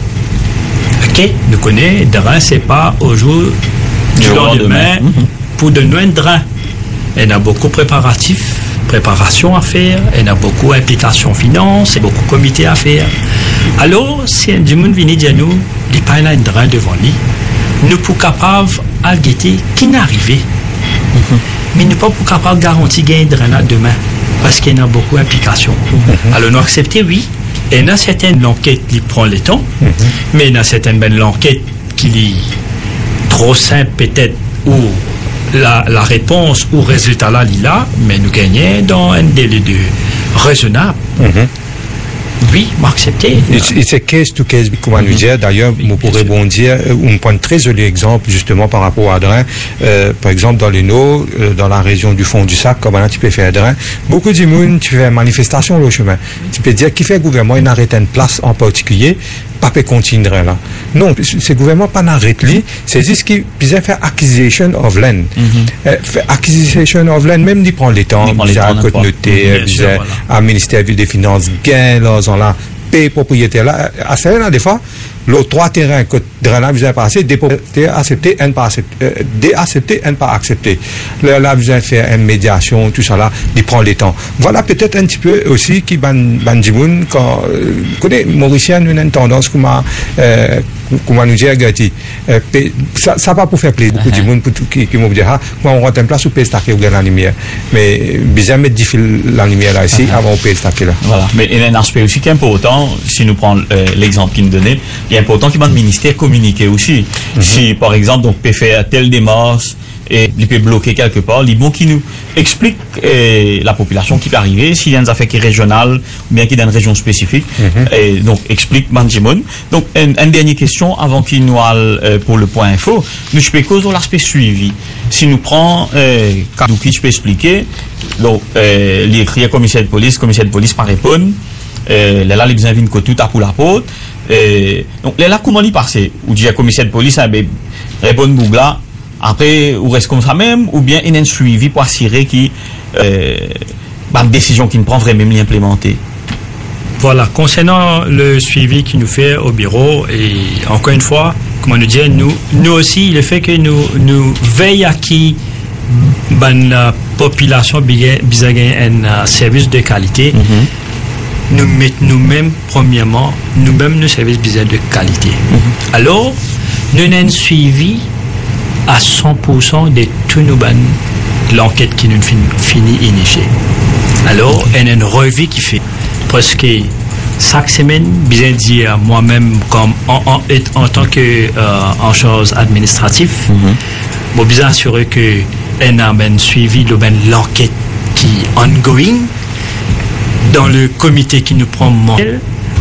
Ok, nous connaissons, drain, c'est pas au jour du lendemain pour donner un drain. Il y a beaucoup de préparation à faire, il y a beaucoup d'implications finances, beaucoup de comités à faire. Alors, si un du monde vient dire nous, il n'y a pas un drain devant lui, nous sommes capables de guetter qui n'est arrivé. Mais nous ne sommes pas capables de garantir gagner de drain demain, parce qu'il y a beaucoup d'implications. Alors, nous acceptons, oui, et il y a certaines enquêtes qui prennent le temps, mais il y a certaines enquêtes qui sont trop simples peut-être, ou la réponse ou résultat là, il là, mais nous gagnons dans un délai de raisonnable. Oui, m'accepter. C'est case to case, comment nous dire. D'ailleurs, on pourrait rebondir, on prend un très joli exemple, justement, par rapport à Drain. Par exemple, dans les Nord, dans la région du fond du sac, comment tu peux faire Drain. Beaucoup de monde, tu fais une manifestation au chemin. Tu peux dire, qui fait le gouvernement, il arrête une place en particulier, pas peut continuer là. Non, ce gouvernement pas n'arrête lui, c'est juste qu'il peut faire acquisition of land. Acquisition of land, même il prend les temps, il a un code noté, un ministère des Finances, gain, là, paye propriétaire là, à ce là des fois, les trois terrains que là vous avez passé, des propriétaires acceptés, un pas accepté, déaccepté, un pas accepté. Là vous avez fait une médiation, tout ça là, il prend le temps. Voilà peut-être un petit peu aussi qui bandimoun quand connaît Mauricien nous a une tendance comment nous dire Gati. Ça va pour faire plaisir beaucoup de monde qui m'ont dit ah quand on rentre en place on peut stacker ou gagner la lumière. Mais bien mettre la lumière là ici avant on peut stacker là. Voilà. Mais il y a un aspect aussi qui est important si nous prenons l'exemple qu'il nous donnait. Il est important qu'il y ait un ministère communiqué aussi. Si, par exemple, donc, peut faire telle démarche et il peut bloquer quelque part, il est bon qu'il nous explique la population qui peut arriver, s'il y a une affaire qui est régionale ou bien qui est dans une région spécifique. Et donc, explique Manjimon. Donc, une dernière question avant qu'il nous aille pour le point info. Nous, je peux causer l'aspect suivi. Si nous prenons, qui je peux expliquer, donc, il écrit commissaire de police par répondre. Là, les besoins viennent que tout à pour la porte. Donc là comment il passe ou dit commissaire de police répond bougla après ou reste comme ça même ou bien il y a un suivi pour assurer qui une décision qui ne prend vraiment l'implémenter. Voilà, concernant le suivi qui nous fait au bureau et encore une fois comment nous dire nous aussi le fait que nous veillons à qui la population besoin un service de qualité. Nous mettons nous-mêmes, premièrement, nous-mêmes nos services besoin de qualité. Alors, nous avons un suivi à 100% de tout l'enquête qui nous finit initiée. Alors, il y a une revue qui fait presque chaque semaine, bien dire moi-même comme en tant que en charge administrative, je suis bien assuré que y a un suivi de l'enquête qui est ongoing. Dans le comité qui nous prend mensuel,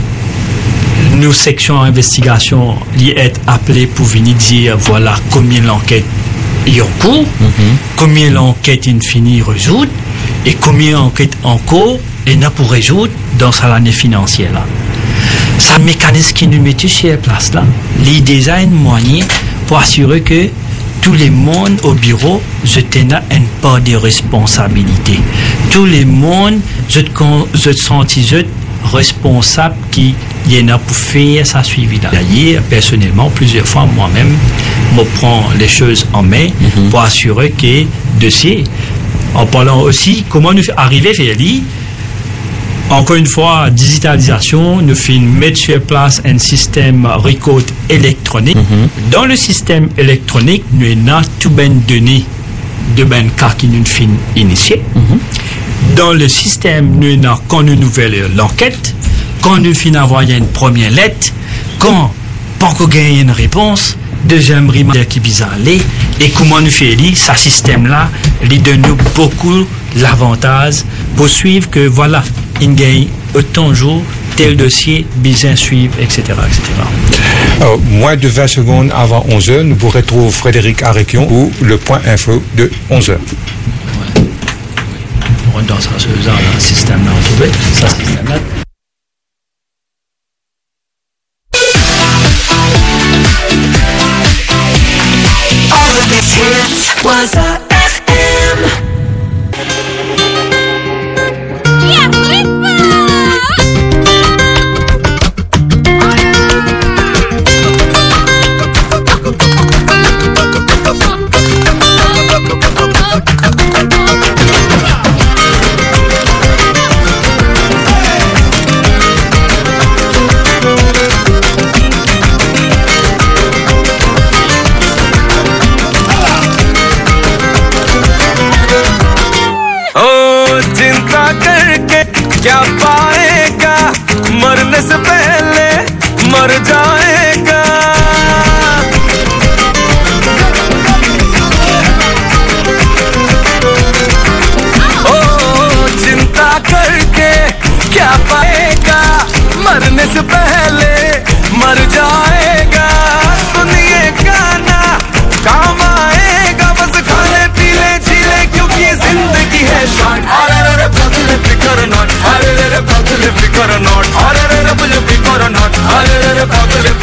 nos sections d'investigation y être appelées pour venir dire voilà combien l'enquête est en cours, combien l'enquête est finie résoudre et combien l'enquête en cours et n'a pour résoudre dans l'année financière là. C'est un mécanisme qui nous met sur la place là. Les design moyens pour assurer que tout le monde au bureau, je tenais une part de responsabilité. Tout le monde, je sentis responsable qui y en a pour faire sa suivi là. D'ailleurs, personnellement, plusieurs fois, moi-même, je prends les choses en main pour assurer que dossier, en parlant aussi comment nous arriver à faire lire. Encore une fois, digitalisation, nous faisons mettre sur place un système record électronique. Dans le système électronique, nous avons tout bien données de ben cas qui nous fin initié. Dans le système, nous avons quand nous nouvelle l'enquête, quand nous fin envoyer une première lettre, quand pas qu'on gagne une réponse, deuxième remarque qui vise à aller, et comment nous fait lire, ce système-là, il donne nous beaucoup l'avantage pour suivre que voilà, il gagne autant de jours, tel dossier, bien suivre, etc. Moins de 20 secondes avant 11h, nous pourrons retrouver Frédéric Aréquion ou le point info de 11h. Dans ce système-là, on trouvait ce système-là. All of these hits was a FM. क्या पाएगा मरने से पहले मर जाएगा ओ चिंता करके क्या पाएगा मरने से पहले मर जाएगा सुनिए गाना काम आएगा बस खाने पीले जीले क्योंकि जिंदगी है शॉर्ट फिकर नॉट अरे रे पगले फिकर नॉट अरे रे पगले फिकर नॉट अरे रे पगले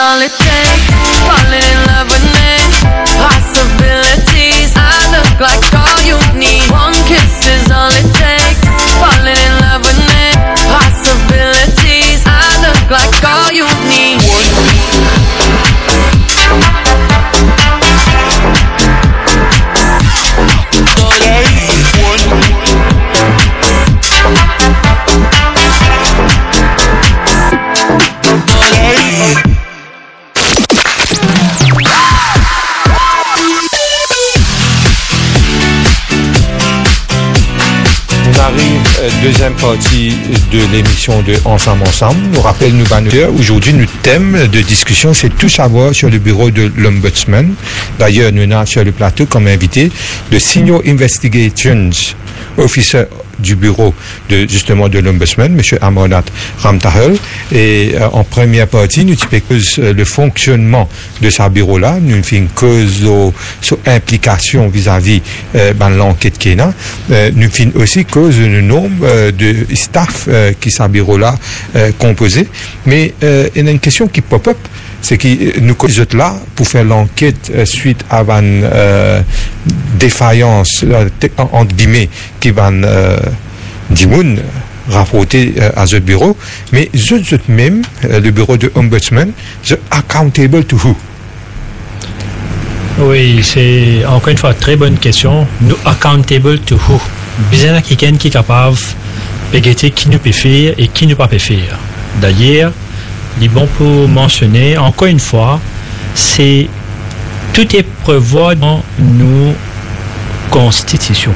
all it takes. Falling in love with me. Possibilities. I look like all you need. One kiss is all it takes. Falling in love with me. Possibilities. I look like all you need. Deuxième partie de l'émission de Ensemble. Nous rappelle nous bannières. Aujourd'hui, notre thème de discussion, c'est tout savoir sur le bureau de l'Ombudsman. D'ailleurs, nous avons sur le plateau comme invité le Senior Investigations Officer du bureau de l'Ombudsman, M. Amarnath Ramtahel. Et en première partie, nous discutons le fonctionnement de ce bureau-là. Nous faisons une cause sur implication vis-à-vis de l'enquête qu'il y a. Nous faisons aussi cause du nombre de staff qui ce bureau-là composé. Mais il y a une question qui pop-up. C'est que nous sommes là pour faire l'enquête suite à une défaillance, entre guillemets, qui va rapporter à ce bureau. Mais même, le bureau de Ombudsman, accountable to who? Oui, c'est encore une fois très bonne question. Nous accountable to who? Besoin de quelqu'un qui est capable de regarder qui nous peut faire et qui ne peut pas faire. D'ailleurs, il est bon pour mentionner, encore une fois, c'est tout est prévu dans nos constitutions.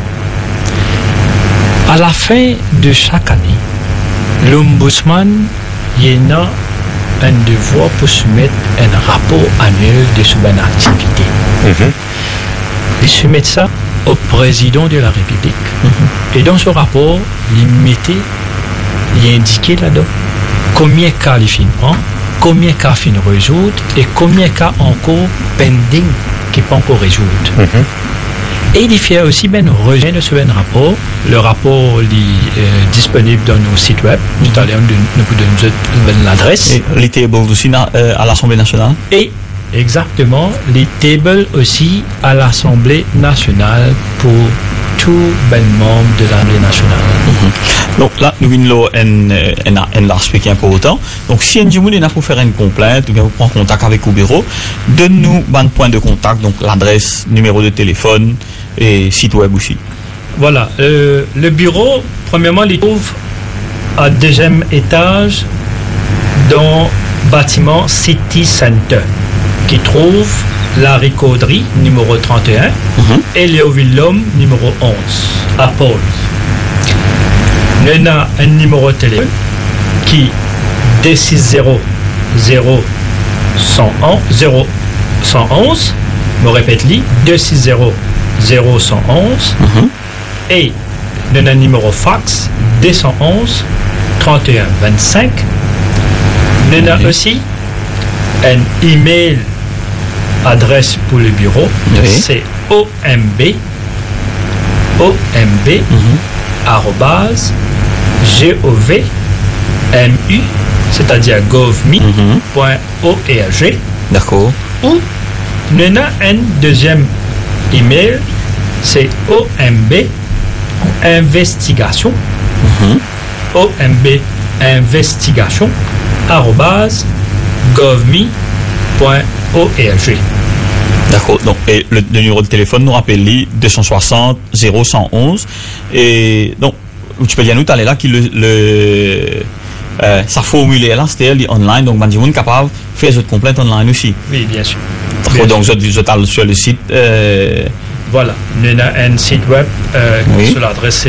À la fin de chaque année, l'Ombudsman il a un devoir pour soumettre un rapport annuel de son activité. Il soumet ça au président de la République. Et dans ce rapport, il indiqué là-dedans combien de cas il prend, combien de cas il résout et combien de cas encore pending qui ne peut encore résoudre. Et il fait aussi ben rejoint de ce rapport. Le rapport est disponible dans nos sites web. Tout à l'heure, nous vous donnons l'adresse. Et les tables aussi à l'Assemblée nationale. Et exactement, les tables aussi à l'Assemblée nationale pour tout ben membre de l'Assemblée nationale. Donc là, nous venons l'expliquer important. Donc si un monde est pour faire une complainte, ou bien vous prendre contact avec le bureau, donne-nous un point de contact, donc l'adresse, numéro de téléphone et site web aussi. Voilà, le bureau, premièrement, il trouve à deuxième étage dans le bâtiment City Center, qui trouve la Ricauderie, numéro 31, et Léoville-L'Homme, numéro 11, à Paul. Nous avons un numéro de téléphone qui est 260 0111, je répète, 260 0111, et nous avons un numéro fax 211 31 25. Nous avons aussi un email adresse pour le bureau, c'est omb @govmu, c'est-à-dire govmi.org. D'accord. Ou nous avons un deuxième email, c'est omb investigation, omb investigation @govmi.org. D'accord. Donc, et le numéro de téléphone nous rappelle 260 0111. Et donc, tu peux dire nous, tu là qui ça formulaire là, c'était online, donc, on est capable de faire cette complainte online aussi. Oui, bien sûr. D'accord, donc, je sur le site. Voilà, nous avons un site web sur l'adresse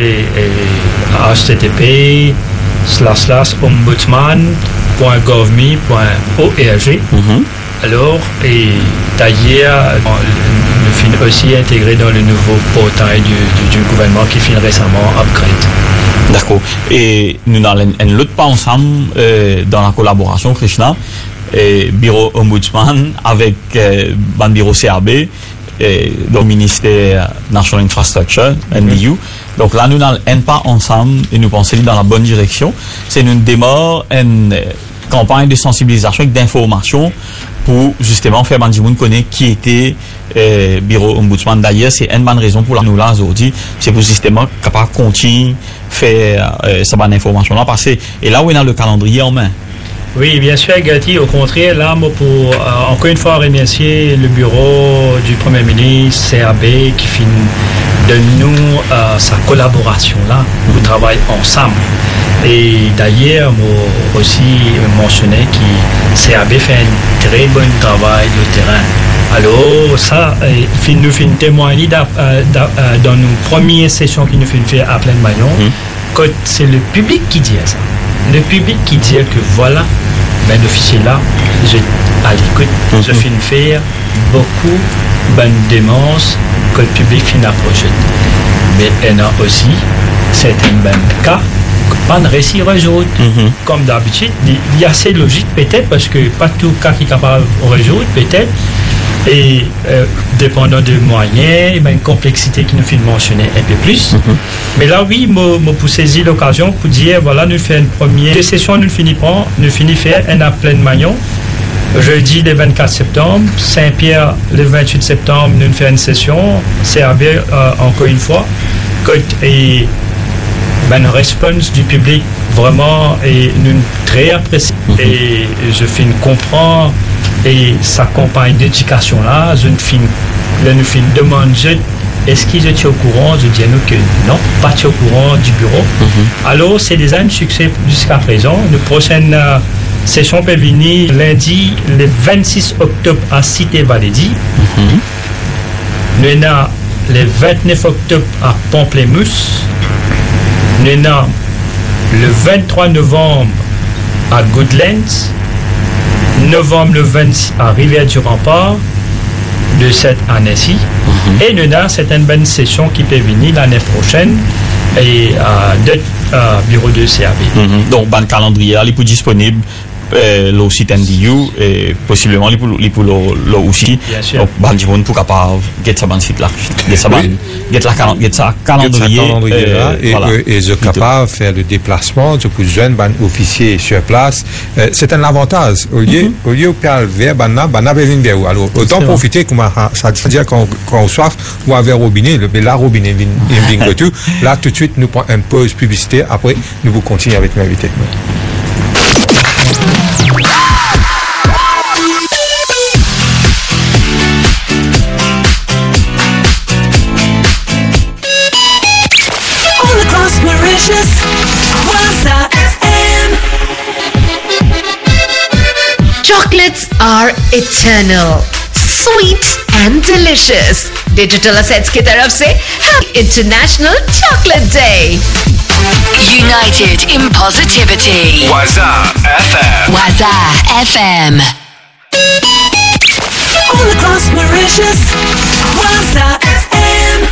http://ombudsman.govmi.org. Alors, et d'ailleurs, nous finit aussi intégré dans le nouveau portail du gouvernement qui finit récemment upgrade. D'accord. Et nous avons un autre pas ensemble dans la collaboration, Krishna, bureau Ombudsman avec le bureau CRB, dans le ministère National Infrastructure, NDU. Donc là, nous avons un pas ensemble et nous pensons dans la bonne direction. C'est une démarche campagne de sensibilisation et d'information pour justement faire Bandimoun connaître qui était bureau ombudsman. D'ailleurs, c'est une bonne raison pour la nous là aujourd'hui, c'est pour justement capable continuer faire cette bonne information là passer. Et là où on a le calendrier en main. Oui, bien sûr, Gati. Au contraire, là, moi, pour encore une fois remercier le bureau du Premier ministre, CAB, qui finit de nous sa collaboration là, pour travailler ensemble. Et d'ailleurs, moi aussi mentionné que CAB fait un très bon travail de terrain. Alors, ça, nous fait témoigner dans nos premières sessions qui nous fait faire à plein maillon, que c'est le public qui dit ça. Le public qui dit que voilà, ben l'officier là, à l'écoute, je finis faire beaucoup de démences que le public finit approcher. Mais il y en a aussi certains cas que pas de récit résoudre. Comme d'habitude, il y a assez de logique peut-être parce que pas tout cas qui est capable de résoudre peut-être. Et dépendant des moyens, une complexité qui nous fait mentionner un peu plus. Mais là, oui, je peux saisir l'occasion pour dire, voilà, nous faisons une première session, nous finissons faire un plein maillon. Jeudi le 24 septembre, Saint-Pierre le 28 septembre, nous faisons une session, CAB encore une fois. Et une réponse du public vraiment est très appréciée. Et je finis comprendre. Et sa campagne d'éducation là, nous demande est-ce qu'ils étaient au courant? Je dis à nous que non, pas au courant du bureau. Alors, c'est déjà un succès jusqu'à présent. La prochaine session peut venir lundi, le 26 octobre à Cité-Valédy. Nous avons le 29 octobre à Pamplemousse. Nous avons le 23 novembre à Goodlands. Novembre le 26 à Rivière-du-Rempart, le 7 à Nancy. Et nous avons certaines bonnes sessions qui peuvent venir l'année prochaine et à d'autres bureaux de CAB. Donc, le calendrier est disponible le site NDU et possiblement il pour le aussi. Donc, Bandimoun pour capable get ça site là, get ça calendrier là et je capable faire le déplacement, je peux joindre un officier sur place. C'est un avantage au lieu de faire vers banna venir vers vous. Alors autant profiter comme ça veut dire quand on soif ou avec robinet, mais la robinet vient tout. Là tout de suite nous prend une pause publicitaire, après nous vous continuer avec l'invité. All across Mauritius, Waza FM. Chocolates are eternal, sweet and delicious. Digital Assets की तरफ से Happy International Chocolate Day. United in positivity. Waza FM. Waza FM. All across Mauritius, Waza FM.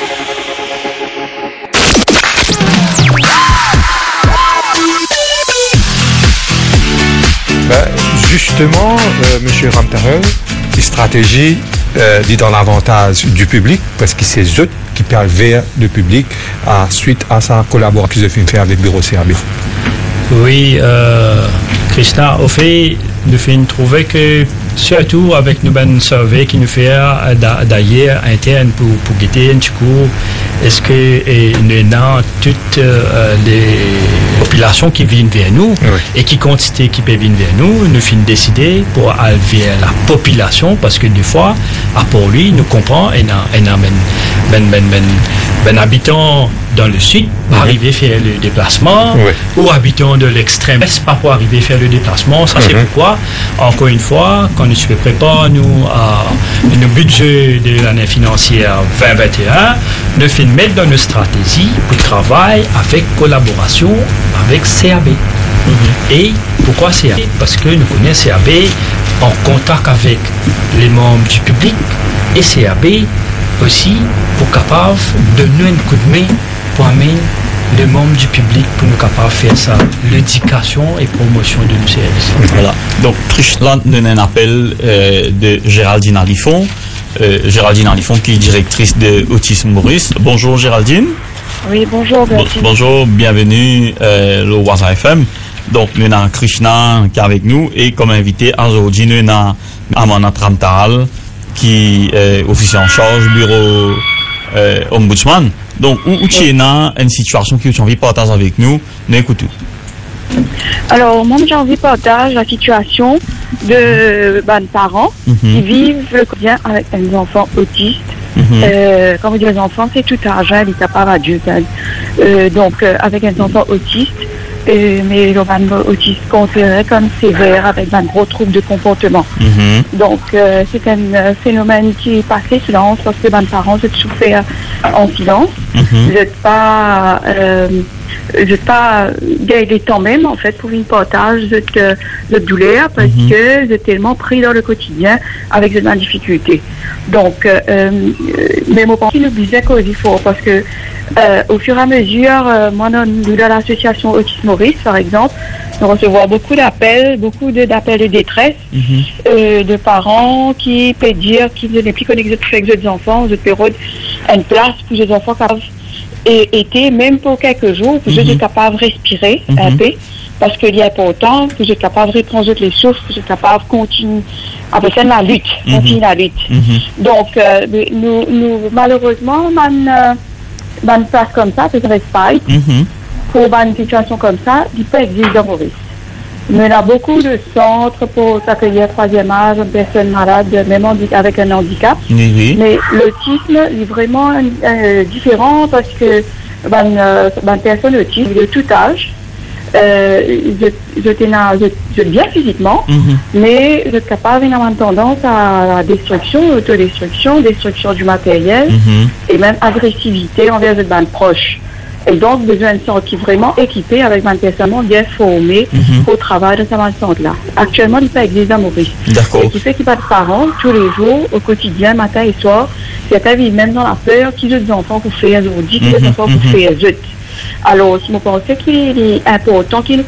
Justement, M. Ramtarel, la stratégie dit dans l'avantage du public, parce que c'est eux qui parlent vers le public suite à sa collaboration de fait avec le bureau CAB. Oui, Krishna, au fait, nous finissons trouver que surtout avec nos bonnes surveys qui nous fait d'ailleurs interne pour guetter un petit coup, est-ce que nous avons toutes les populations qui viennent vers nous et qui quantité qui peuvent venir vers nous finissons décider pour aller vers la population parce que des fois, à pour lui, nous comprenons et un habitant dans le sud pour arriver à faire le déplacement ou habitant de l'extrême est pas pour arriver à faire le déplacement. Ça c'est pourquoi, encore une fois, quand nous se préparons nos budgets de l'année financière 2021, nous finissons mettre dans nos stratégies pour travailler avec collaboration avec CAB. Et pourquoi CAB? Parce que nous connaissons CAB en contact avec les membres du public et CAB aussi pour capable de nous un coup de main pour amener les membres du public pour nous capables de faire ça, l'éducation et promotion de nos services. Voilà. Donc, là, nous avons un appel de Géraldine Alifon. Géraldine Alifon qui est directrice de Autisme Maurice. Bonjour Géraldine. Oui, bonjour. Bonjour, bienvenue au Waza FM. Donc, nous avons Krishna qui est avec nous et comme invité, aujourd'hui, nous avons Amana Tramtal qui est officier en charge du bureau ombudsman. Donc, où tu es dans une situation que tu as envie de partager avec nous, nous écoutons. Alors, moi, j'ai envie de partager la situation de parents qui vivent le quotidien avec des enfants autistes. Quand vous dites les enfants, c'est tout âge, ils sont pas adultes. Donc, avec un enfant autiste, mais le autiste considéré comme sévère avec un gros trouble de comportement. Donc, c'est un phénomène qui est passé silence parce que les parents se souffert en silence. Vous n'êtes pas gagné temps même en fait pour une partage de douleur parce que vous êtes tellement pris dans le quotidien avec cette difficulté. Donc, même au point nous disait qu'il faut parce que au fur et à mesure, moi dans l'association Autisme Maurice par exemple, nous recevons beaucoup d'appels de détresse de parents qui peuvent dire qu'ils ne sont plus connectés avec les enfants, ils peuvent une place pour les enfants et était même pour quelques jours que je suis capable de respirer un peu parce qu'il y a important que je suis capable de reprendre les souffles, que je suis capable de continuer avec la lutte, Donc nous malheureusement une place comme ça, c'est respect pour une situation comme ça, il peut exister dans Maurice. Mais il y a beaucoup de centres pour accueillir troisième âge, une personne malade, même avec un handicap. Mais l'autisme est vraiment différent parce que une personne autiste de tout âge, je bien physiquement, mais je suis capable d'avoir une tendance à la destruction, autodestruction, destruction du matériel et même agressivité envers les proches. Et donc, besoin de centre qui est vraiment équipé avec un personne bien formé au travail de ce centre-là. Actuellement, il peut exister à Maurice. Et qui fait qu'il n'y a pas de parents tous les jours, au quotidien, matin et soir, qui vivent même dans la peur, qui ont des enfants pour faire aujourd'hui, qui ont des enfants pour faire zut. Alors, je pense qu'il est important que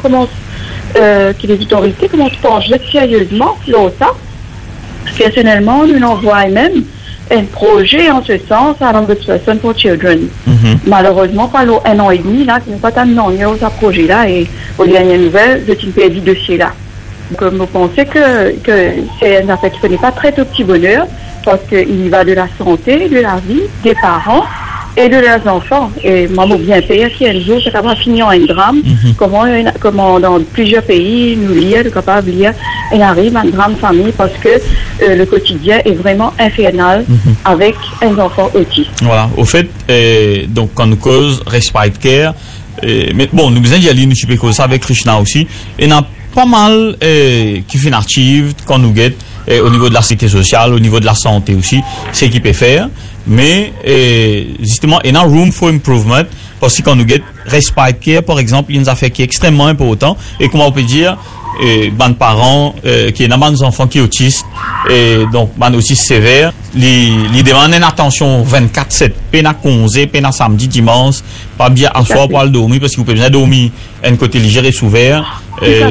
les autorités commencent à pencher sérieusement sur ça. Personnellement, nous envoyons même un projet en ce sens à l'Ombudsperson for Children. Malheureusement, pas un an et demi, là, qui n'est pas un an, il y a ce projet-là et aux dernières nouvelles, je suis perdu de dossier-là. Donc, je pense que c'est une affaire qui ne pas très au petit bonheur parce qu'il y va de la santé, de la vie des parents et de leurs enfants. Et maman bien payé si un jour ça va finir en un drame, comment dans plusieurs pays nous lire, capable de lire, il arrive un drame famille parce que le quotidien est vraiment infernal avec un enfant autistes. Voilà, au fait, donc quand nous cause Respite Care, mais bon, nous besoin d'y aller, nous peux causer ça avec Krishna aussi, et il y a pas mal qui fait une active quand nous guette au niveau de la sécurité sociale, au niveau de la santé aussi, c'est qui peut faire. Mais justement, il y a room for improvement parce que quand nous get Respite Care, par exemple, il y a une affaire qui est extrêmement importante et comment on peut dire, ban parents qui ont des enfants qui sont autistes et donc ban autistes sévères, ils demandent une attention 24/7, pena congé, pena samedi, dimanche, pas bien asseoir pour aller dormir parce que vous pouvez bien dormir un côté léger et ouvert.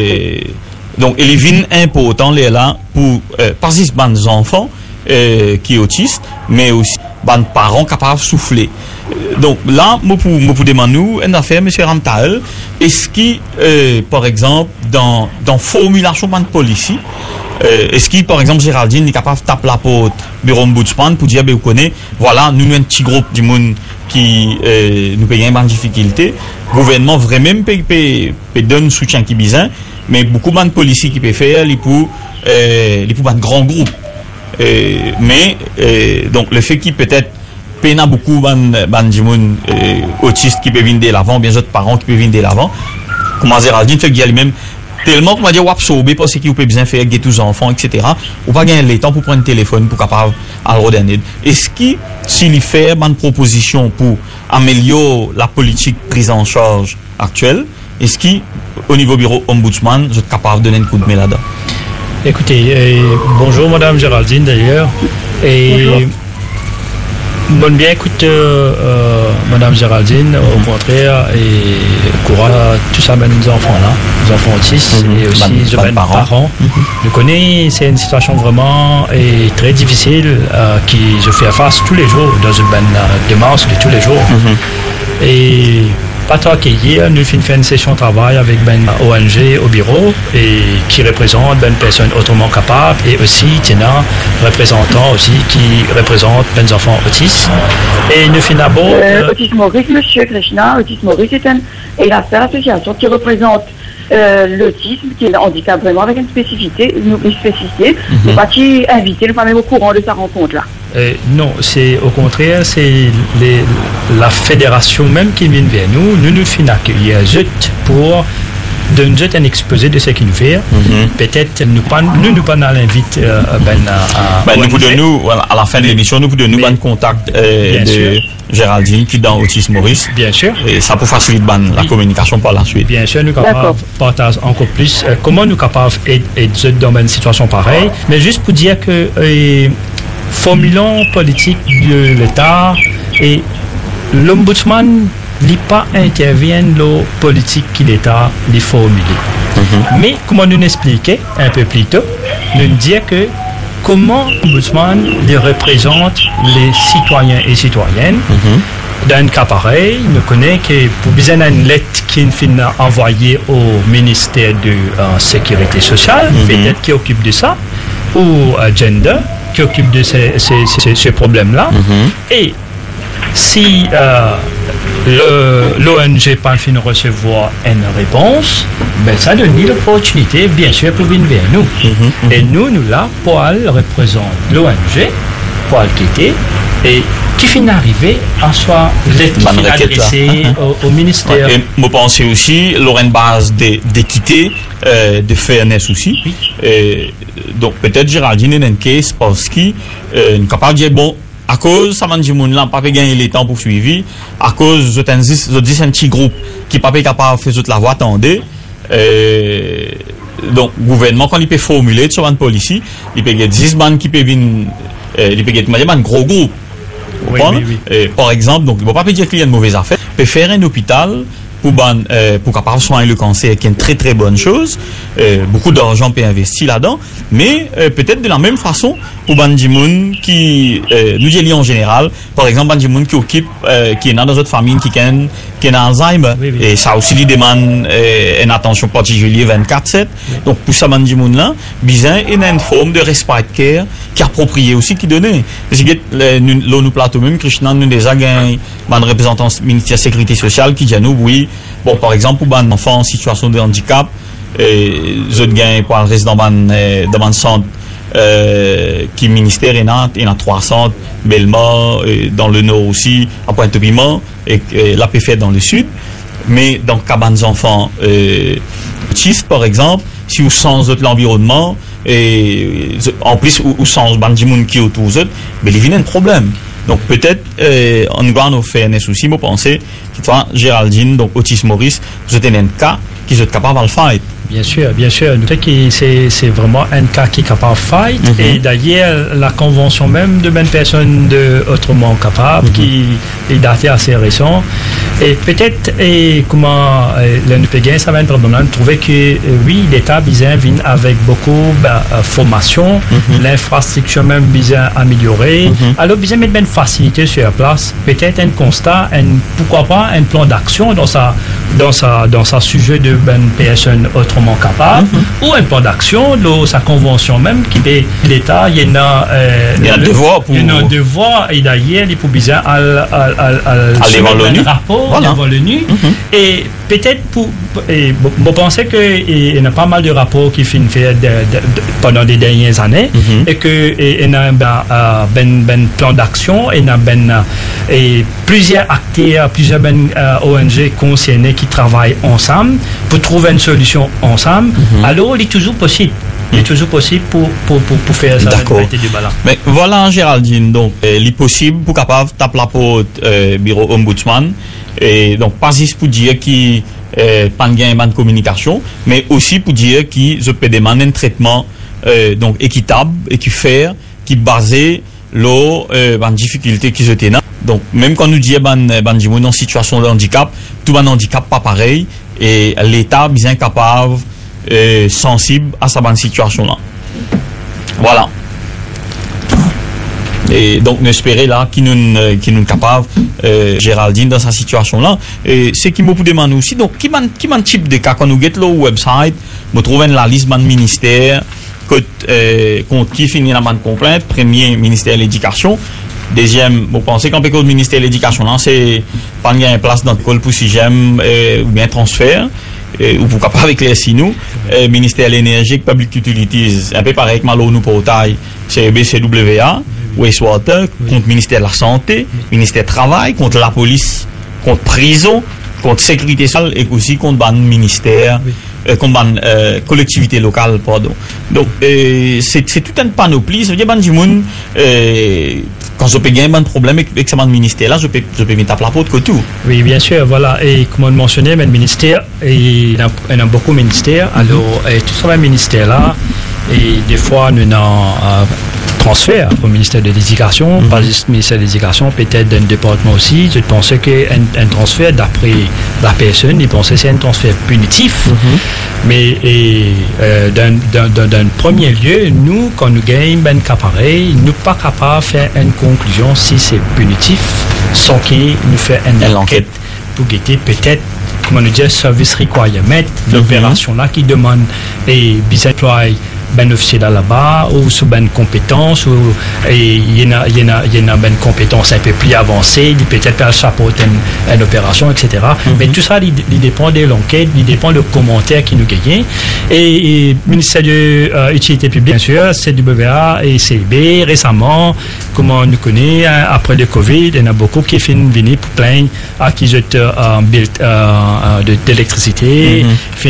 Donc, il est important là pour pas juste ban enfants qui sont autistes, mais aussi ban parents capables de souffler. Donc là, moi pour demander nous une affaire, monsieur Ramtal, est-ce que par exemple dans formulation de police, est-ce que par exemple Géraldine est capable de taper la porte bureau ombudsman pour dire ben vous connaissez, voilà nous un petit groupe du monde qui nous paye une difficulté, gouvernement vraiment peut donner un soutien qui besoin, mais beaucoup de policiers qui peut faire les pour un grand groupe. Mais donc le fait qu'il peut-être peine beaucoup de monde autistes qui peuvent venir de l'avant, bien d'autres parents qui peuvent venir de l'avant. Comment Géraldine fait qu'il y a lui-même tellement qu'on va dire absorber parce qu'il peut bien faire avec tous les enfants, etc. Ou pas gagner le temps pour prendre le téléphone pour capable à l'aide. Est-ce que s'il fait une proposition pour améliorer la politique prise en charge actuelle, est-ce qu'au niveau bureau ombudsman, vous êtes capable de donner un coup de main là-dedans? Écoutez, bonjour Madame Géraldine d'ailleurs. Et bonne bien écoute Madame Géraldine, au contraire, et courage à tous ça les enfants là, les enfants autistes et aussi les parents. Je connais, c'est une situation vraiment très difficile qui je fais face tous les jours dans une démarche de tous les jours. Et pas trop qu'hier, nous finissons une session de travail avec ben ONG au bureau et qui représente ben personnes autrement capables et aussi tenant représentant aussi qui représente ben enfants autistes. Et nous finissons d'abord. Autisme Maurice, monsieur Krishna, Autisme Maurice est la seule association qui représente l'autisme, qui est un handicap vraiment avec une spécificité, mais pas qui est invité, nous pas même au courant de sa rencontre-là. Non, c'est au contraire, c'est la fédération même qui vient vers nous. Nous finissons accueillir pour donner un exposé de ce qu'il nous fait. Peut-être nous pas l'invite nous pouvons nous à la fin de l'émission nous pouvons nous contact de Géraldine qui est dans Autisme Maurice. Bien sûr. Et ça pour faciliter la communication par la suite. Bien sûr, nous sommes capables de partager encore plus comment nous sommes capables d'aider dans une situation pareille. Mais juste pour dire que formulons politique de l'État et l'ombudsman n'est pas intervient dans la politique que l'État les formule. Mais comment nous expliquer un peu plus tôt, nous dire que comment l'ombudsman représente les citoyens et citoyennes. Dans un cas pareil, nous connaissons que pour besoin d'une lettre qui est envoyée au ministère de la Sécurité sociale, peut-être qui occupe de ça, ou Gender, qui occupe de ce problème-là. Et si l'ONG pas fin recevoir une réponse, ben ça donne l'opportunité, bien sûr, pour venir vers nous. Et nous là, pour représenter l'ONG, pour le quitter, et qui finit d'arriver en soi lettre adressée au ministère. Et je pense aussi, Lorraine base d'équité, de fairness aussi. Donc peut-être Géraldine est un case parce qu'il est capable de dire, bon, à cause ça m'a dit mon là pas gagner les temps pour suivi à cause de 10 un petit groupe qui pas capable de faire toute la voie attendez donc gouvernement quand il peut formuler sur un policy il peut 10 bandes qui peut venir il peut un gros groupe par exemple donc il ne peut pas dire qu'il y a une mauvaise affaire peut faire un hôpital pour capable soigner le cancer qui est une très très bonne chose beaucoup d'argent peut investir là-dedans mais peut-être de la même façon pour Bandimoun qui nous dit en général par exemple Bandimoun qui occupe qui est dans d'autres familles qui est Alzheimer et ça aussi lui demande une attention particulière 24/7 donc pour ça Bandimoun là besoin une forme de respite care qui approprié aussi qui donne parce que nous plateau même Krishna nous déjà gagné un représentant ministère de la Sécurité sociale qui dit à nous oui bon par exemple pour un enfant en situation de handicap je gagne pour rester dans un centre qui ministère il y a 300 Belmont dans le nord aussi à Pointe-Piment et la PFF dans le sud mais dans cabanes enfants autistes par exemple si vous changez de l'environnement et en plus ou change bandimoun qui autour de mais il vient un problème donc peut-être en gagne au fairness aussi moi penser que Géraldine donc Autisme Maurice vous êtes un cas qui est capable de le faire. Bien sûr. C'est vraiment un cas qui est capable de fight. Et d'ailleurs, la convention même de personnes autrement capables qui est datée assez récent. Et peut-être, comment l'NPG, ça va être probablement trouver que oui, l'État vient avec beaucoup de formation, l'infrastructure même vient améliorer. Alors, vient mettre une facilité sur la place. Peut-être un constat, pourquoi pas un plan d'action dans sa sujet de personnes autrement capable ou un plan d'action de sa convention même qui est l'État il y a un devoir et d'ailleurs il faut bien aller voir l'ONU devant l'ONU et peut-être pour penser qu'il y a pas mal de rapports qui finissent fait pendant les dernières années et que il y a un plan d'action et plusieurs acteurs plusieurs ONG concernés qui travaillent ensemble pour trouver une solution ensemble, alors il est toujours possible. Il est toujours possible pour faire ça. D'accord. Mais voilà Géraldine, donc il est possible pour capable taper la porte bureau ombudsman et donc pas juste pour dire qu'il pas de gain de communication, mais aussi pour dire qu'il peut demander un traitement donc équitable et qui basé sur les difficultés qu'ils ont. Donc même quand nous disons ban en situation de handicap, tout un handicap pas pareil et l'État bien capable sensible à sa bonne situation là. Voilà. Et donc, nous espérons là qu'il nous capable, Géraldine, dans sa situation là. Et c'est qui m'a demandé aussi. Donc, qui man type de cas quand nous get le website, nous trouvons la liste de ministère, contre qui finit la manne complète. Premier, ministère de l'Éducation. Deuxième, vous pensez qu'en pécule ministère de l'Éducation là, c'est pas une place dans le col pour si j'aime ou bien transfert. Ou pour capable avec les signaux, ministère de l'Énergie, Public Utilities, un peu pareil que Malo nous portail, c'est BCWA, Wastewater, contre ministère de la Santé, ministère du Travail, contre la police, contre prison, contre sécurité sociale et aussi contre le ministère, contre la collectivité locale, pardon. Donc, c'est toute une panoplie, ça veut dire que du monde, quand je peux gagner un problème avec ce ministère-là, je peux mettre à plat pour tout. Oui, bien sûr, voilà. Et comme on mentionnait, le ministère, il y a beaucoup de ministères. Alors, tout ça, le ministère-là, et des fois, nous avons transfert au ministère de l'Éducation, pas juste le ministère de l'Éducation, peut-être d'un département aussi. Je pensais qu'un transfert, d'après la personne, il pensait que c'est un transfert punitif. Mais d'un premier lieu, nous, quand nous gagnons un cas pareil, nous ne sommes pas capables de faire une conclusion si c'est punitif, sans qu'il nous fait une enquête pour guetter peut-être, comment nous dire, service requirement, l'opération là qui demande et business employé ben officier là-bas ou sous ben compétence ou il y en a ben compétence un peu plus avancée, il peut-être faire chapeauter une opération, etc. Mais tout ça il dépend de l'enquête, il dépend de commentaires qui nous gagnent et ministère de utilité publique bien sûr, CWA et CIB récemment, comme on nous connaît après le Covid, il y en a beaucoup qui viennent venir pour plaindre à qui jettent d'électricité,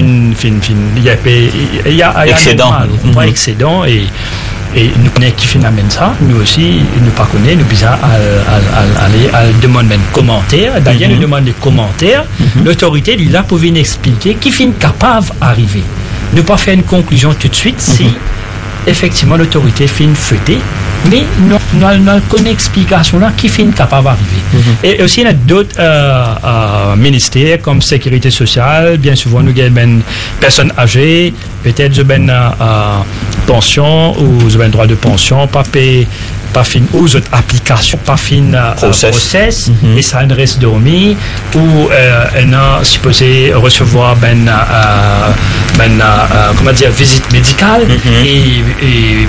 il y a excédent. Pas excédent et nous connaissons qui amène ça, nous aussi, nous pas connaissons, nous besoin aller demander un commentaire. D'ailleurs, nous demandons des commentaires. L'autorité est là pour venir expliquer qui finit capable d'arriver. Ne pas faire une conclusion tout de suite si effectivement l'autorité finit feuillée, mais nous avons une explication là qui finit capable d'arriver. Et aussi, il y a d'autres ministères comme Sécurité sociale, bien souvent nous avons une personne âgée, peut-être une pension ou un droit de pension, pas fin ou autres applications, pas fin process, et ça ne reste dormi, ou on a supposé recevoir comment dire, visite médicale, et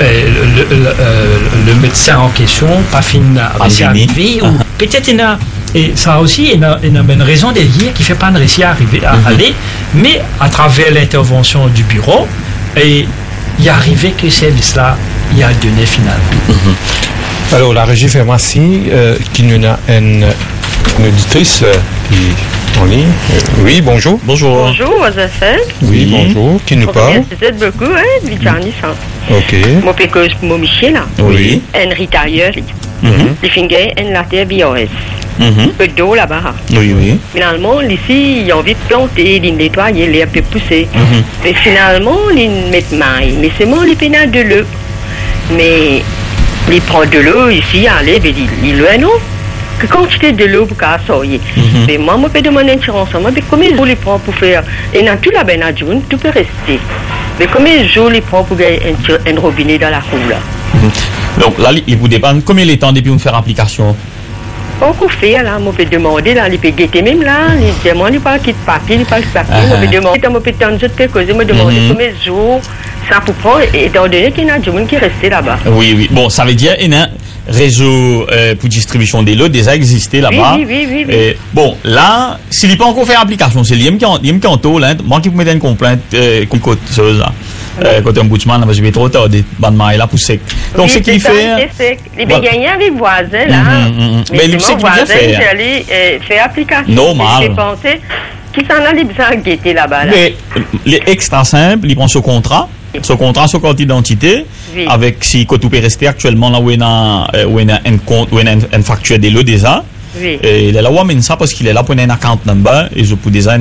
le médecin en question, pas fin arrivé, ou peut-être il y a. Et ça aussi, il y a une raison de dire qu'il ne fait pas réussir à arriver à aller, mais à travers l'intervention du bureau, et il y a arrivé que ce service-là, il a donné finalement. Alors, la régie fait merci, qui nous a une auditrice qui est en ligne. Oui, bonjour. Bonjour. Bonjour, Wazafel. Oui, bonjour. Qui nous parle? Vous êtes beaucoup, hein, Vitani, ça. Ok. Mon pécose, mon Michel, là. Oui. Un ritailleur, les fingers, un latte BOS. Peu d'eau là-bas. Oui, oui. Finalement, ici, ils ont envie de planter, de nettoyer, les un peu pousser. Mais finalement, ils mettent maille. Mais c'est moi, les pénales de l'eau. Mais ils prennent de l'eau ici, allez, ils le non. Que quantité de l'eau pour qu'à sortir. Mais moi, je peux demander une assurance. Mais combien de jours ils prennent pour faire? Et dans tout la benadjoune, tout peut rester. Mais combien de jours ils prennent pour gagner un robinet dans la cour là? Donc là, il vous dépend combien de temps depuis vous faire application? On peut faire là, on peut demander là, il peut guetter même là, il demande pas quitte papier, il pas papier, on peut demander, on peut tendre d'autres choses, on peut demander combien de jours ça pour prendre, étant donné qu'il y a des gens qui restent là-bas. Oui, oui. Bon, ça veut dire qu'il y a un réseau pour distribution des lots déjà existé là-bas. Oui. Bon, là, s'il n'est pas encore fait application, c'est lui qui en tôt, moi qui vous mets une complainte, comme côté là. Côté ombudsman, je vais trop tarder, là pour sec. Donc, ce qu'il fait. Il va gagner avec voisin là. Mais c'est mon voisin, j'allais faire application. Normal. J'ai pensé qui s'en allait bien guetter là-bas. Mais les extra simple, il prend ce contrat. Ce contrat, ce carte d'identité, avec si Kotou peut rester actuellement là où il y a un compte, où il y a un facture de l'eau déjà. Et il est là où amène ça parce qu'il est là pour un account number et je peux déjà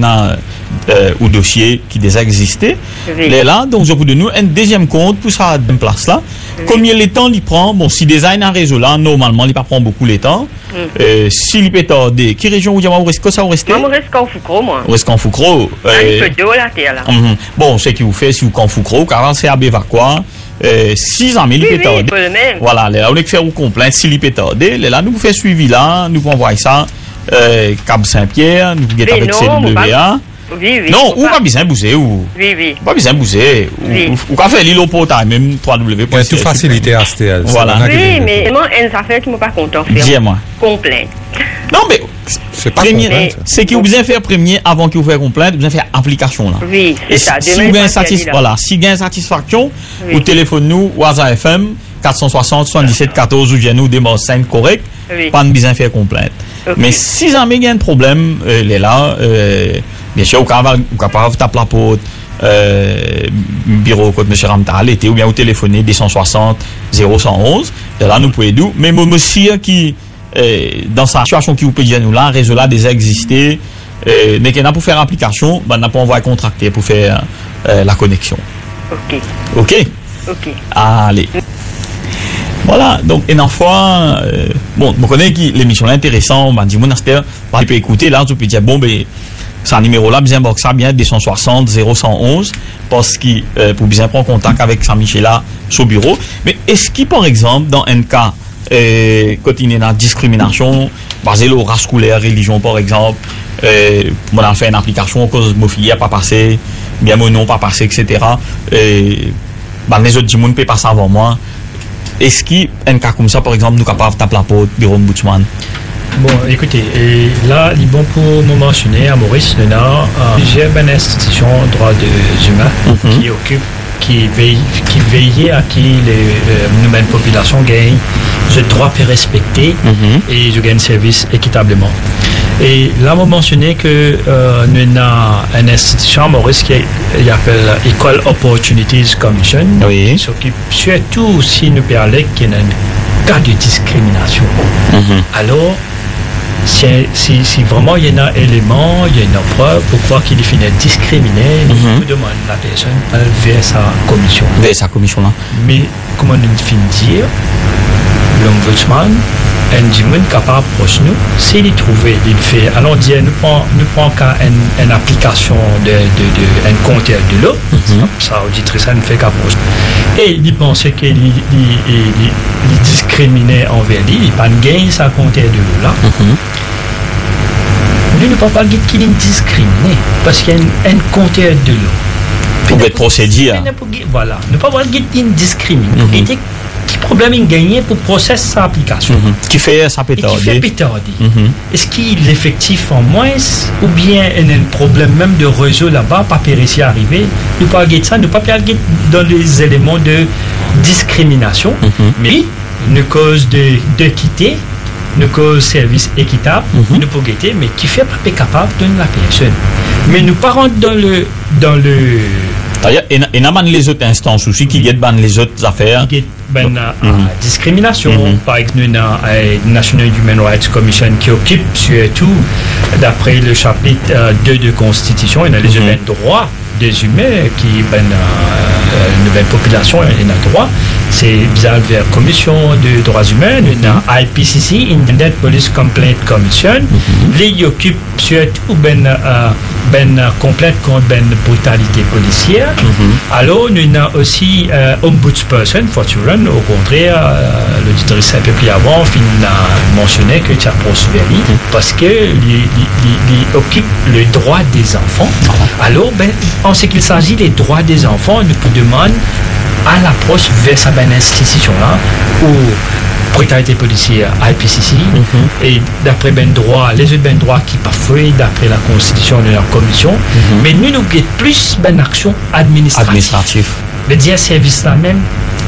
un dossier qui déjà existait. Il est là, donc je peux donner un deuxième compte pour ça en place là. Combien de temps il prend? Bon, si déjà un réseau là, normalement, il ne prend pas beaucoup de temps. S'il il peut tarder, quelle région vous dites, où est-ce que ça vous reste? Moi, je reste en Foucro, moi. Où est-ce qu'en Foucro? Un peu d'eau la terre là. Bon, ce qui vous fait, si vous en Foucro, car c'est à Bévacois, 6 ans, mais il peut tarder. Voilà, là, on est faire une complainte, s'il peut tarder, là, nous fait suivi là, nous envoyer ça, Cap Saint-Pierre, nous guettons avec CWA. Oui, oui. Non, ou pas besoin de bouger, ou. Oui, oui. Pas besoin de bouger. Ou qu'à faire l'île au portail, même 3W. Il y a tout facilité à STL. Voilà. Oui, mais moi, une affaire qui ne m'a pas content. Dis-moi. Complainte. Non, mais. C'est pas complainte. C'est qu'il vous besoin faire premier avant qu'il vous fasse complainte, vous besoin faire application là. Oui, c'est ça. Si vous avez satisfaction, vous téléphone nous, WhatsApp FM, 460 77 14 ou nous démarre 5 correct, pas de besoin faire complainte. Mais si jamais il y a un problème, il est là, bien sûr, vous êtes capable de taper la porte, bureau de M. Ramtal, ou bien vous téléphonez 260 0111, là nous pouvons aider. Mais monsieur qui, dans sa situation qui vous peut dire nous là, réseau là déjà existé, mais qu'il n'a pour faire application, ben n'a pas envoyé contracter pour faire la connexion. Ok. Ok. Ok. Allez. Voilà, donc une fois, bon, je connais que l'émission est intéressante, on dit monastère, tu peux écouter là, tu peux dire, bon, ben, c'est un numéro là, bien box ça, bien 260 0111, parce que pour bien prendre contact avec Saint-Michel là, sur le bureau. Mais est-ce qu'il, par exemple, dans un cas, quand il y a une discrimination, basée sur race, couleur, religion, par exemple, on a fait une application, cause mon fille n'a pas passé, bien mon nom pas passé, etc., ben, les autres du monde ne peuvent pas ça avant moi. Est-ce qu'un cas comme ça, par exemple, nous sommes capables de taper la porte, bureau de Ombudsman? Bon, écoutez, et là, il est bon pour nous mentionner à Maurice, nous avons plusieurs institutions de droits humains qui veillent à qui les nouvelles populations gagnent ce droit à respecter et je gagne service équitablement. Et là, on mentionné que nous avons une institution à Maurice qui appelle Equal Opportunities Commission, qui s'occupe surtout si nous parlons qu'il y a un cas de discrimination. Alors, si vraiment il y a un élément, il y a une preuve, pourquoi qu'il finit discriminer, nous demandons la personne vers sa commission. Vers sa commission là. Mais comment nous finissons dire, l'ombudsman, un dimanche capable proche nous, s'il y trouve, il fait, alors dire, nous prenons une application un compteur de l'eau, ça auditrice, ça ne fait qu'à proche. Et il pensait qu'il discriminait envers lui, il n'a pas gagné sa compteur de l'eau là. Nous ne pouvons pas dire qu'il est discriminé, parce qu'il y a un compteur de l'eau. Pour être procédé. Voilà, ne pas voir qu'il est discriminé. Qui problème il gagne pour processer sa application qui fait sa pétarde. Est-ce qu'il est effectif en moins ou bien il y a un problème même de réseau là-bas, pas réussi à arriver, nous pas guetter ça, nous pas guetter dans les éléments de discrimination, mais une cause d'équité, une cause service équitable, nous pas guetter, mais qui fait pas capable de la personne. Mais nous pas rentrer dans le d'ailleurs, il y a les autres instances aussi qui guettent les autres affaires. Discrimination, par exemple, la National Human Rights Commission qui occupe surtout, d'après le chapitre 2 de Constitution, il y a les humains droits des humains qui une nouvelle population et un droit. C'est bizarre vers Commission de droits humains, il y a IPCC, Independent Police Complaint Commission, qui occupe surtout complainte contre brutalité policière. Alors, nous avons aussi Ombudsperson for Children, au contraire, l'auditrice un peu plus avant, a mentionné que tu as poursuivi parce qu'il occupe le droit des enfants. Alors, en ce qu'il s'agit des droits des enfants, nous demandons à l'approche vers sa institution-là, ou brutalité policière IPCC, et d'après les autres droits qui parfois d'après la constitution de la commission, mais nous avons plus d'action administrative. Le dire service là même,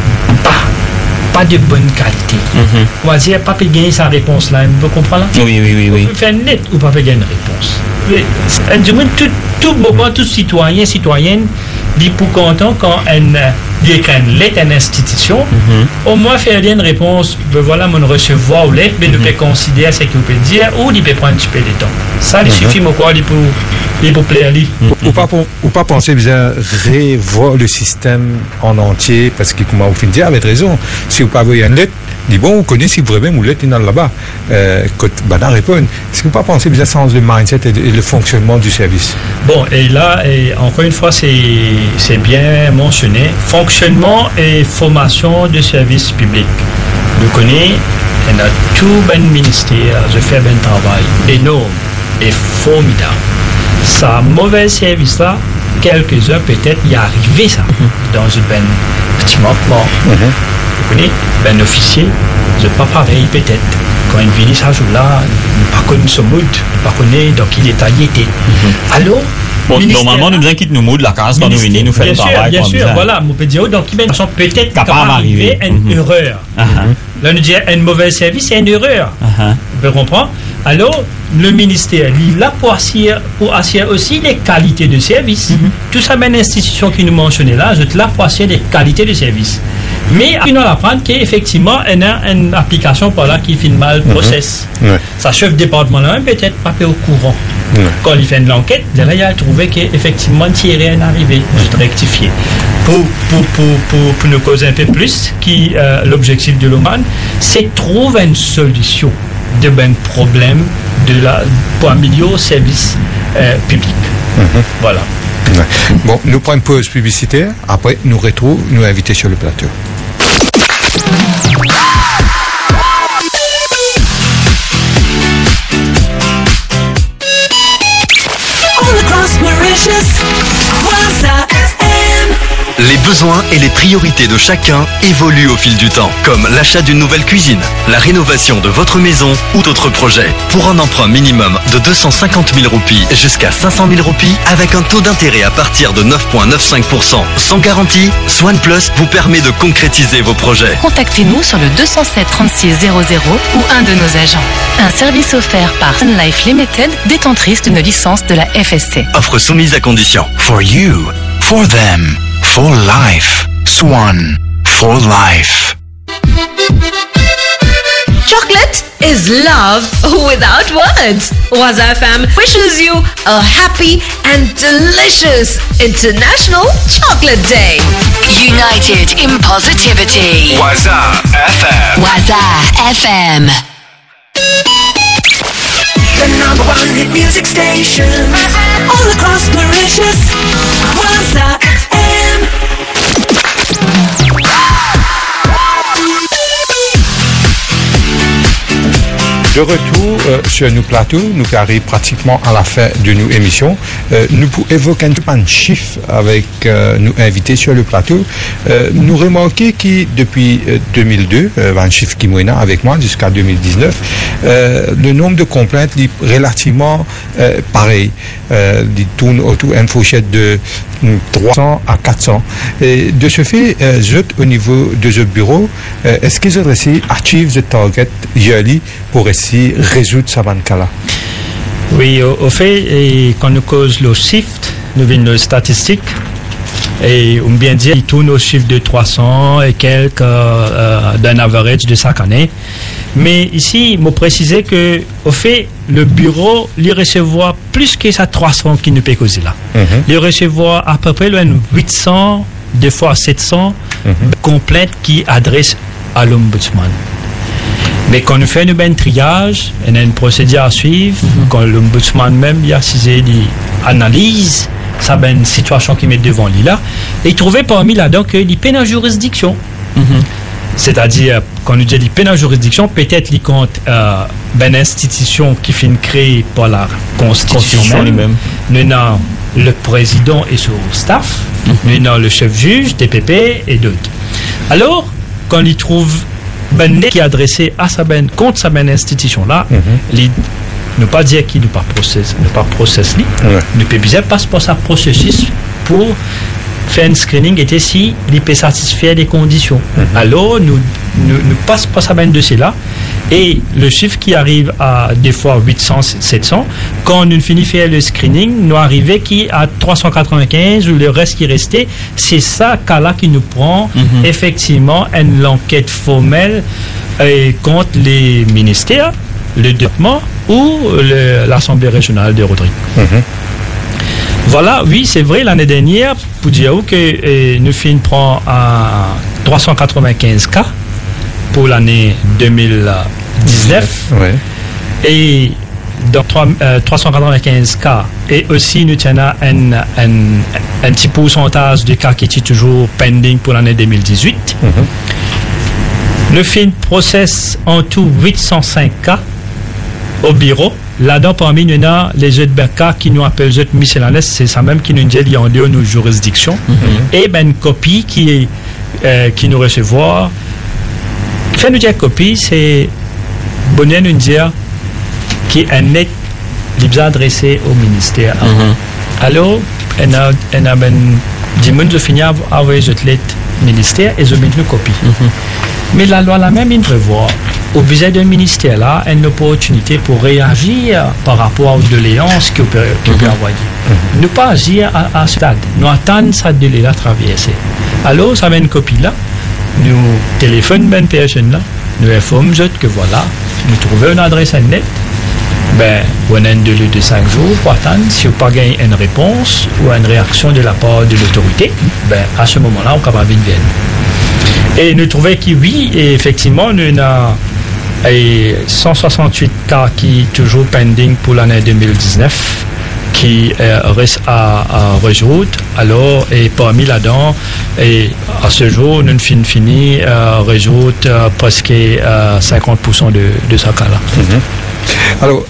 pas de bonne qualité. On va dire, pas gagner sa réponse là, vous comprenez? Oui. On peut faire net ou pas gagner une réponse. Du moins, tout moment, tout citoyen, citoyenne, dit pour content quand une institution, au moins faire une réponse, voilà mon recevoir ou lettre, mais il peut considérer ce qu'il peut dire ou il peut prendre un petit peu de temps. Ça, il suffit, moi, quoi, il peut plaire. Ou pas penser bien revoir le système en entier, parce que, comme vous dit, avec raison, si vous pas envoyer une lettre, dit bon, vous connaissez vraiment Moulette là-bas. Quand Bana répond, est-ce que vous pas pensez bien sens le mindset et le fonctionnement du service? Bon, et là, encore une fois, c'est bien mentionné. Fonctionnement et formation de service public. Nous connaissons, il y a tout le ministère, je fais un travail énorme et formidable. Ça mauvais service là, quelques-uns peut-être y arrivé ça dans un bâtiment. Vous connaissez, ben officier, c'est pas pareil peut-être. Quand il vient ça joue là, nous pas connu ce mood, nous pas connaît dans quel état il était. Alors, bon, normalement, nous quittons nos moods de la case quand nous venons, nous faisons le travail. Bien sûr, voilà, on peut dire donc il peut-être capable d'arriver à une erreur. Là, nous disons un mauvais service, c'est une erreur. Vous pouvez comprendre? Alors, le ministère, il est là pour assurer aussi les qualités de service. Tout ça, même institution qui nous mentionnait là, je suis là pour assurer les qualités de service. Mais il faut apprendre qu'effectivement, il y a une application par là qui fait mal le process. Ça chef département là, peut-être pas au courant. Quand il fait l'enquête, il a trouvé qu'effectivement, il n'y a rien arrivé. Je rectifier. Pour nous causer un peu plus, l'objectif de l'OMAN, c'est de trouver une solution de ben problème pour améliorer le service public. Voilà. Bon, nous prenons une pause publicitaire. Après, nous retrouvons nous invités sur le plateau. Les besoins et les priorités de chacun évoluent au fil du temps, comme l'achat d'une nouvelle cuisine, la rénovation de votre maison ou d'autres projets. Pour un emprunt minimum de 250 000 roupies jusqu'à 500 000 roupies, avec un taux d'intérêt à partir de 9,95%, sans garantie, Swan Plus vous permet de concrétiser vos projets. Contactez-nous sur le 207 36 00 ou un de nos agents. Un service offert par Sun Life Limited, détentrice d'une licence de la FSC. Offre soumise à condition. For you, for them. For life. Swan. For life. Chocolate is love without words. Waza FM wishes you a happy and delicious International Chocolate Day. United in positivity. Waza FM. Waza FM. The #1 hit music station all across Mauritius. Waza FM. De retour sur nos plateaux, nous arrivons pratiquement à la fin de nos émissions. Nous pouvons évoquer un chiffre avec nos invités sur le plateau. Nous remarquons que depuis 2002, un chiffre qui est avec moi jusqu'à 2019, le nombre de complaintes est relativement pareil. Il tourne autour d'une fourchette de 300 à 400. Et de ce fait, au niveau de ce bureau, est-ce qu'ils ont réussi à achieve the target yearly pour essayer de résoudre ce cas-là? Oui, au fait, quand nous cause le shift, nous venons de statistiques, et on bien dire, il tourne au chiffre de 300 et quelques d'un average de chaque année. Mais ici, il m'a précisé que, au fait, le bureau, il recevoir plus que ça 300 qui ne peut causer là. Il recevoir à peu près 800, des fois 700 complaintes qui adressent à l'ombudsman. Mais quand on fait un triage, on a une procédure à suivre. Quand l'ombudsman même il a analyse ça une situation qui met devant lui là, et il trouvait parmi là-dedans qu'il peine en juridiction. C'est-à-dire, quand on dit qu'il peine en juridiction, peut-être il compte une institution qui finit créée par la Constitution même. Nous avons le président et son staff, nous avons le chef juge, DPP et d'autres. Alors, quand il trouve qui est adressé à sa contre sa institution là, ne pas dire qu'il ne pas process ne peut bien passer par sa processus pour faire un screening et si il peut satisfaire les conditions. Alors nous passe par sa dossier là et le chiffre qui arrive à des fois 800 700 quand nous finissons faire le screening nous arrivons qui à 395 ou le reste qui restait, c'est ça cas-là qui nous prend effectivement une enquête formelle contre les ministères, le département ou l'Assemblée régionale de Rodrigue. Voilà, oui, c'est vrai, l'année dernière, pour dire que nous finissons prend à 395 cas pour l'année 2019. Ouais. Et dans 395 cas. Et aussi, nous tenons un petit pourcentage de cas qui est toujours pending pour l'année 2018. Nous faisons process en tout 805 cas au bureau. Là-dedans, parmi nous, les autres cas qui nous appellent les autres miscellaneous, c'est ça même qui nous dit qu'il y a en nos juridictions. Et une copie qui nous recevoir. Fait nous dire copie, c'est bonheur nous dire qui est net libre adressé au ministère. Alors, on a dit que fini à envoyer cette lettre ministère et je mets une copie. Mais la loi la même, il prévoit au besoin d'un ministère là une opportunité pour réagir par rapport aux doléances qu'il peut envoyer. Ne pas agir à ce stade. Nous attendons cette délai là traverser. Alors, ça met une copie là. Nous téléphonons une personne là. Nous informons que voilà, nous trouvons une adresse net. Ben, on a un délai de 5 jours pour attendre. Si on n'a pas gagné une réponse ou une réaction de la part de l'autorité, ben, à ce moment-là, on est capable de venir. Et nous trouvons que oui, et effectivement, nous avons 168 cas qui sont toujours pending pour l'année 2019 qui reste à résoudre. Alors, et parmi là-dedans, et à ce jour, nous avons fini résoudre presque 50% de ce cas-là. Alors,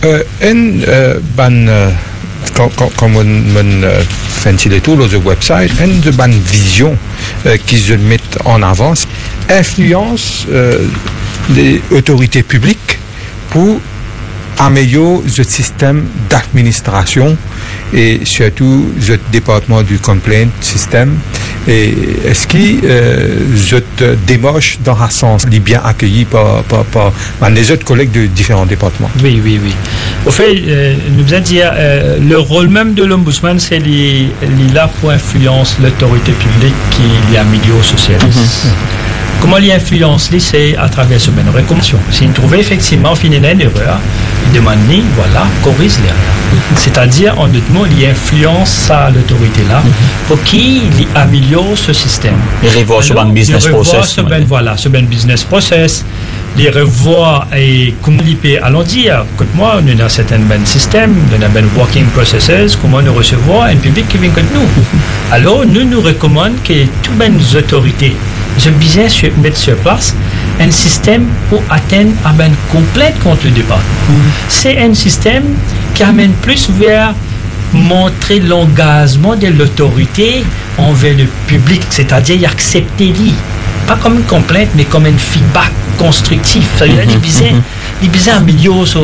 comme on ventile tout le website, une bonne vision qu'ils se mettent en avant, influence des autorités publiques pour améliorer le système d'administration et surtout le département du complaint system. Et est-ce que cette démarche dans un sens est bien accueillie par les autres collègues de différents départements? Oui. Au fait, nous allons dire le rôle même de l'ombudsman, c'est là pour influencer l'autorité publique qui améliore ce service. Comment il influence, c'est à travers ce même recommandation. S'il trouve effectivement une erreur, il demande, voilà, corrige-les. C'est-à-dire, en d'autres mots, il influence l'autorité là pour qu'il améliore ce système. Il revoit ce business process. Ce business process. Il revoit et comment il peut, allons dire, écoute-moi, nous avons certains bons systèmes, nous avons working processes, comment nous recevons un public qui vient contre nous. Alors, nous recommandons que toutes les autorités je besoin de mettre sur place un système pour atteindre une complète contre le débat. C'est un système qui amène plus vers montrer l'engagement de l'autorité envers le public, c'est-à-dire accepter lui, pas comme une complainte, mais comme un feedback constructif. C'est-à-dire il besoin améliorer ce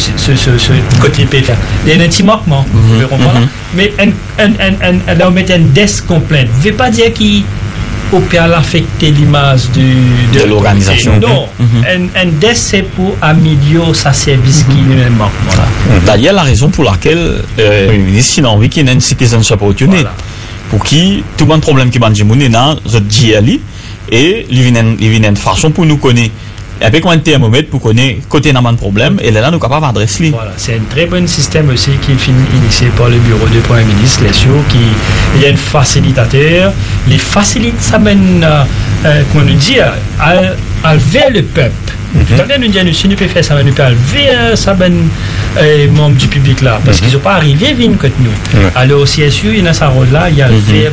côté PFR. Il y a un petit manquement, mais on met un desk complaint. Ne veut pas dire qu'il peut affecter l'image de l'organisation. Non, un DES c'est pour améliorer sa service qui lui manque. Voilà. D'ailleurs, la raison pour laquelle le ministre a envie qu'il y ait une citizenship opportunité pour qui tout le problème qui est dans le DLI et il vient une façon pour nous connaître. Et puis, quand on moment pour connaître côté n'a pas de problème, et là, nous sommes capables d'adresser. Voilà, c'est un très bon système aussi qui est initié par le bureau du Premier ministre, il y a un facilitateur, il facilite ça, comment nous dire, vers le peuple. Quand nous disons, si nous pouvons faire ça, nous pouvons vers ça, membres du public là, parce qu'ils ne sont pas arrivés à venir contre nous. Alors, au CSU, il y a ce rôle-là, il y a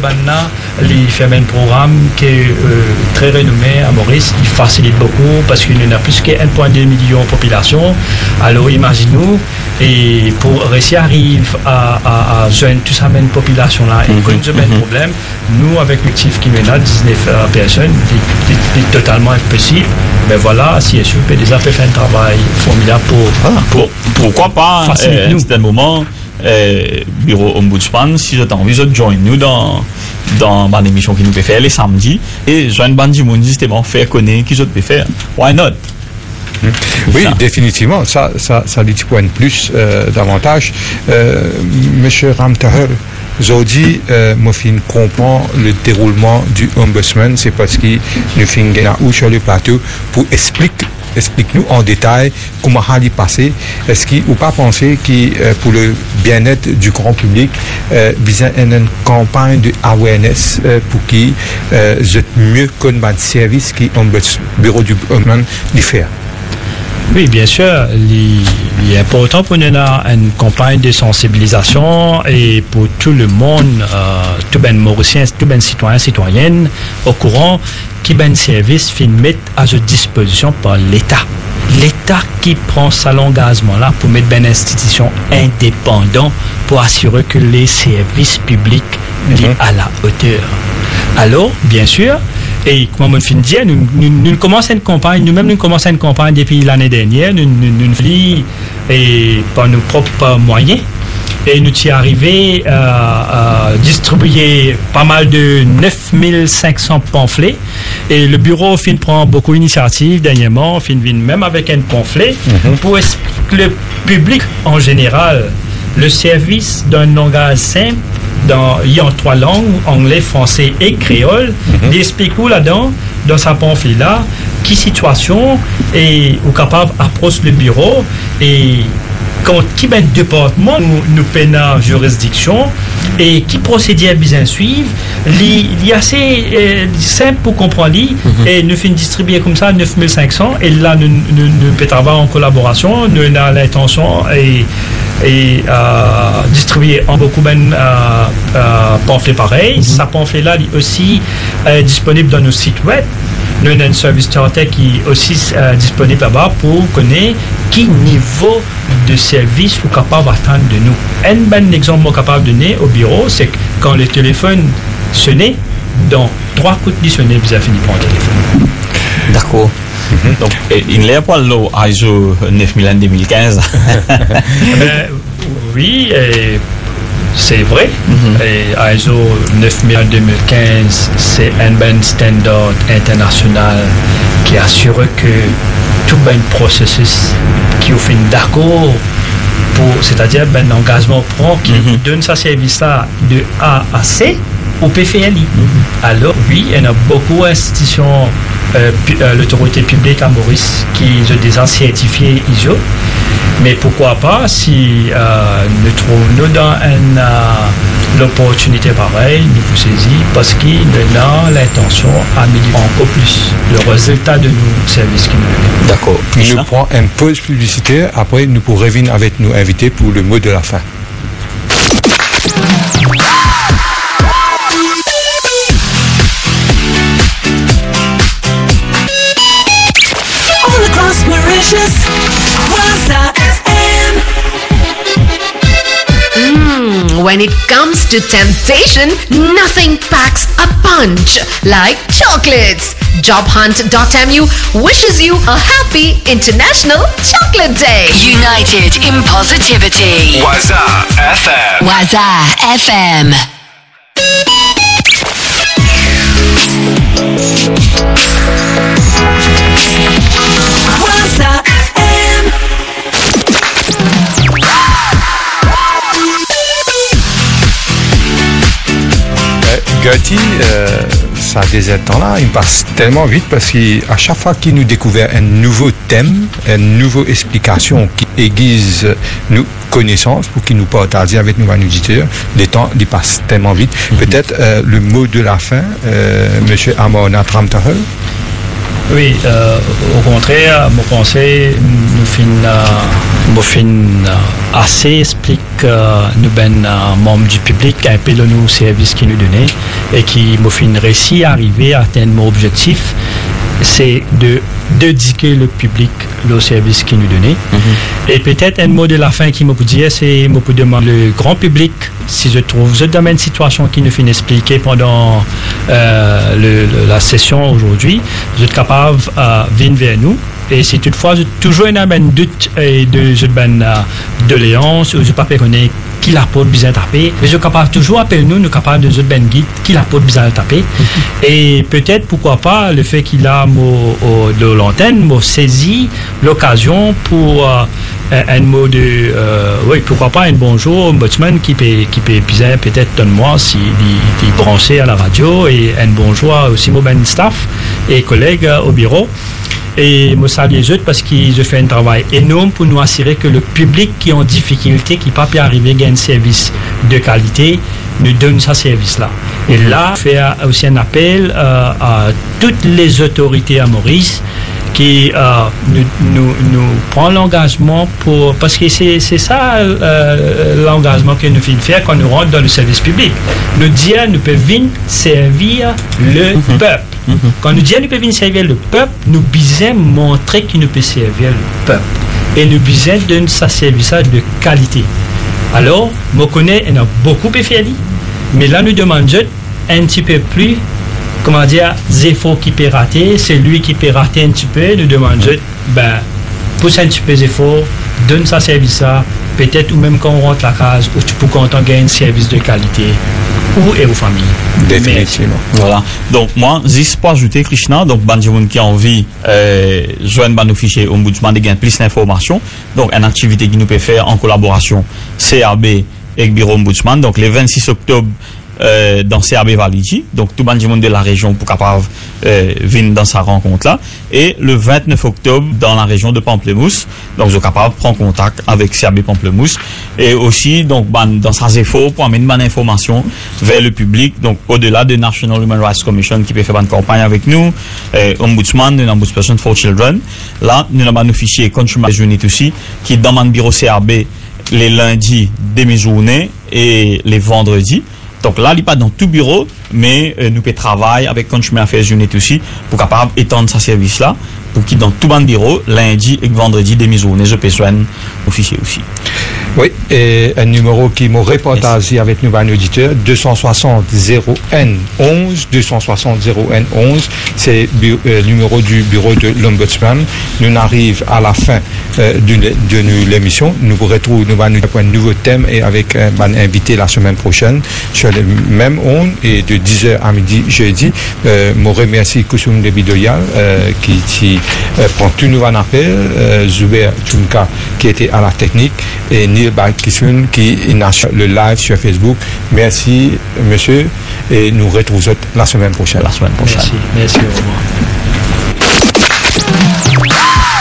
il fait un programme qui est très renommé à Maurice, il facilite beaucoup parce qu'il y en a plus que 1,2 million de population. Alors, imaginez-nous, et pour réussir à arriver à joindre toute cette population là et quand nous avons un problème, nous, avec l'effectif qui est là, 19 personnes, c'est totalement impossible. Mais voilà, CSU peut déjà faire un travail formidable pour pourquoi pas à un certain moment bureau ombudsman si vous avez envie de joindre nous dans l'émission qui nous peut faire les samedis et joindre Bandi Moun justement faire connaître qui vous peut faire. Why not? Oui, définitivement, ça lui point de plus davantage. Monsieur Ramtaher, aujourd'hui, moi je comprends le déroulement du ombudsman, c'est parce que nous finissons sur le plateau pour expliquer explique-nous en détail comment ça a passé. Est-ce qu'il ou pas penser que pour le bien-être du grand public, besoin d'une campagne de awareness pour qu'ils mieux connaissent le service qui ont le bureau du gouvernement de faire? Oui, bien sûr, il est important pour nous une campagne de sensibilisation et pour tout le monde, tout ben mauricien, tout ben citoyen, citoyenne, au courant qui ben service fin mettre à sa disposition par l'État. L'État qui prend cet engagement-là pour mettre une institution indépendante pour assurer que les services publics sont à la hauteur. Alors, bien sûr, et comme on finit de dire, nous commençons une campagne, nous-mêmes nous commençons une campagne depuis l'année dernière, nous faisons et par nos propres moyens. Et nous sommes arrivés à distribuer pas mal de 9500 pamphlets. Et le bureau prend beaucoup d'initiatives dernièrement, même avec un pamphlet, pour expliquer le public en général le service d'un langage simple, il y a 3 langues, anglais, français et créole, d'expliquer là-dedans, dans sa pamphlet-là, qui situation est capable d'approcher le bureau et quand qui ben département nous peine à juridiction et qui procédure bien suivre, il est assez simple pour comprendre et nous finissons distribuer comme ça 9500 et là nous peut travailler en collaboration, nous avons l'intention et distribuer en beaucoup de pamphlets pareils. Ce pamphlet-là est aussi disponible dans nos sites web. Nous avons un service charter qui est aussi disponible là-bas pour connaître quel niveau de service vous capable d'attendre de nous. Un bon exemple que je suis capable de donner au bureau, c'est que quand le téléphone sonnait, dans 3 coups de sonner, vous avez fini par le téléphone. D'accord. Donc, il n'est pas l'eau ISO 9000-2015. Oui, c'est vrai. Et ISO 9000-2015, c'est un bon standard international qui assure que tout un processus qui fait d'accord c'est-à-dire un engagement prend qui donne ce service-là de A à C au PFLI. Alors oui, il y a beaucoup d'institutions, l'autorité publique à Maurice qui ont déjà certifié ISO, mais pourquoi pas si nous trouvons dans l'opportunité pareille, nous vous saisissons parce qu'il a l'intention d'améliorer encore plus le résultat de nos services qui nous donnent. D'accord. Nous prenons une pause publicitaire, après nous pourrons revenir avec nos invités pour le mot de la fin. All across Mauritius, Waza FM. When it comes to temptation, nothing packs a punch like chocolates. JobHunt.mu wishes you a happy International Chocolate Day. United in positivity. Waza FM. Waza FM. Waza FM. Gertie, ça des temps-là, il passe tellement vite parce qu'à chaque fois qu'il nous découvre un nouveau thème, une nouvelle explication qui aiguise nos connaissances pour qu'il nous partage avec nos auditeurs, les temps ils passent tellement vite. Peut-être le mot de la fin, Monsieur Amona Tramtahel. Oui, au contraire, mon conseil, nous finissons assez explique nous ben membres du public un peu de nos services qui nous donnaient et qui nous fin réussi à arriver à atteindre mon objectif, c'est de dédiquer le public le service qui nous donnait. Et peut-être un mot de la fin qui me peut dire, c'est me peut demander le grand public si je trouve ce domaine de situation qui nous finit expliquer pendant la session aujourd'hui, vous êtes capable de venir vers nous. Et si toutefois, toujours un doute et de doléance, ou je ne pas connaître qui la porte besoin de taper, mais je suis capable toujours appeler nous capables de ben guide qui la porte besoin de taper. Et peut-être, pourquoi pas, le fait qu'il a de l'antenne, m'a saisi l'occasion pour un mot de, oui, pourquoi pas, un bonjour, ombudsman qui peut besoin peut-être donne-moi s'il est branché à la radio, et un bonjour aussi mon ben staff et collègues au bureau. et me salue les autres parce qu'ils ont fait un travail énorme pour nous assurer que le public qui est en difficulté, qui ne peut pas arriver à un service de qualité, nous donne ce service-là. Et là, faire aussi un appel à toutes les autorités à Maurice qui nous prend l'engagement pour... Parce que c'est ça l'engagement que nous finissons faire quand nous rentrons dans le service public. Nous dire nous pouvons venir servir le peuple. Quand nous disons nous pouvons venir servir le peuple, nous besoin montrer qu'il nous peut servir le peuple. Et nous besoin donner ce service de qualité. Alors, je connais, il y en a beaucoup de faire, mais là nous demandons un petit peu plus, comment dire, efforts qui peut rater, c'est lui qui peut rater un petit peu, nous demandons, pousse un petit peu d'efforts, donne ça service là, peut-être ou même quand on rentre la case, ou tu peux quand on gagne un service de qualité, ou et aux familles. Définitivement. Voilà. Donc, moi, juste pour ajouter, Krishna, donc, Banjimoun qui a envie, joindre nos fichiers Ombudsman et gagner plus d'informations. Donc, une activité qui nous peut faire en collaboration CRB et le Bureau Ombudsman. Donc, le 26 octobre, dans CRB Validi, donc tout le monde de la région pour capable venir dans sa rencontre là, et le 29 octobre dans la région de Pamplemousse, donc je suis capable de prendre contact avec CRB Pamplemousse et aussi donc dans sa efforts pour amener une information vers le public, donc au-delà de National Human Rights Commission qui peut faire une campagne avec nous, Ombudsman, une Ombudsperson for Children, là nous avons nos fichiers Consumer Unit aussi qui dans mon bureau CRB les lundis demi-journée et les vendredis. Donc là, il n'est pas dans tout bureau, mais nous pouvons travailler avec Consumer Affairs Unit aussi pour capable étendre ce service-là, pour qu'il dans tout bon bureau, lundi et vendredi, demi-journée, je peux soigner officier aussi. Oui, et un numéro qui m'a repartagé avec nous, un auditeur, 260 0N11, 260 0N11, c'est le numéro du bureau de l'Ombudsman. Nous arrivons à la fin de l'émission. Nous vous retrouvons, nous allons un nouveau thème et avec un invité la semaine prochaine sur le même onde et de 10h à midi jeudi. Je remercie Koussoum de Bidoyal qui prend tout nouveau appel, Zuber Tchounka qui était à la technique et Neil Bakissoun qui est le live sur Facebook. Merci monsieur et nous retrouvons la semaine prochaine. Merci, au revoir.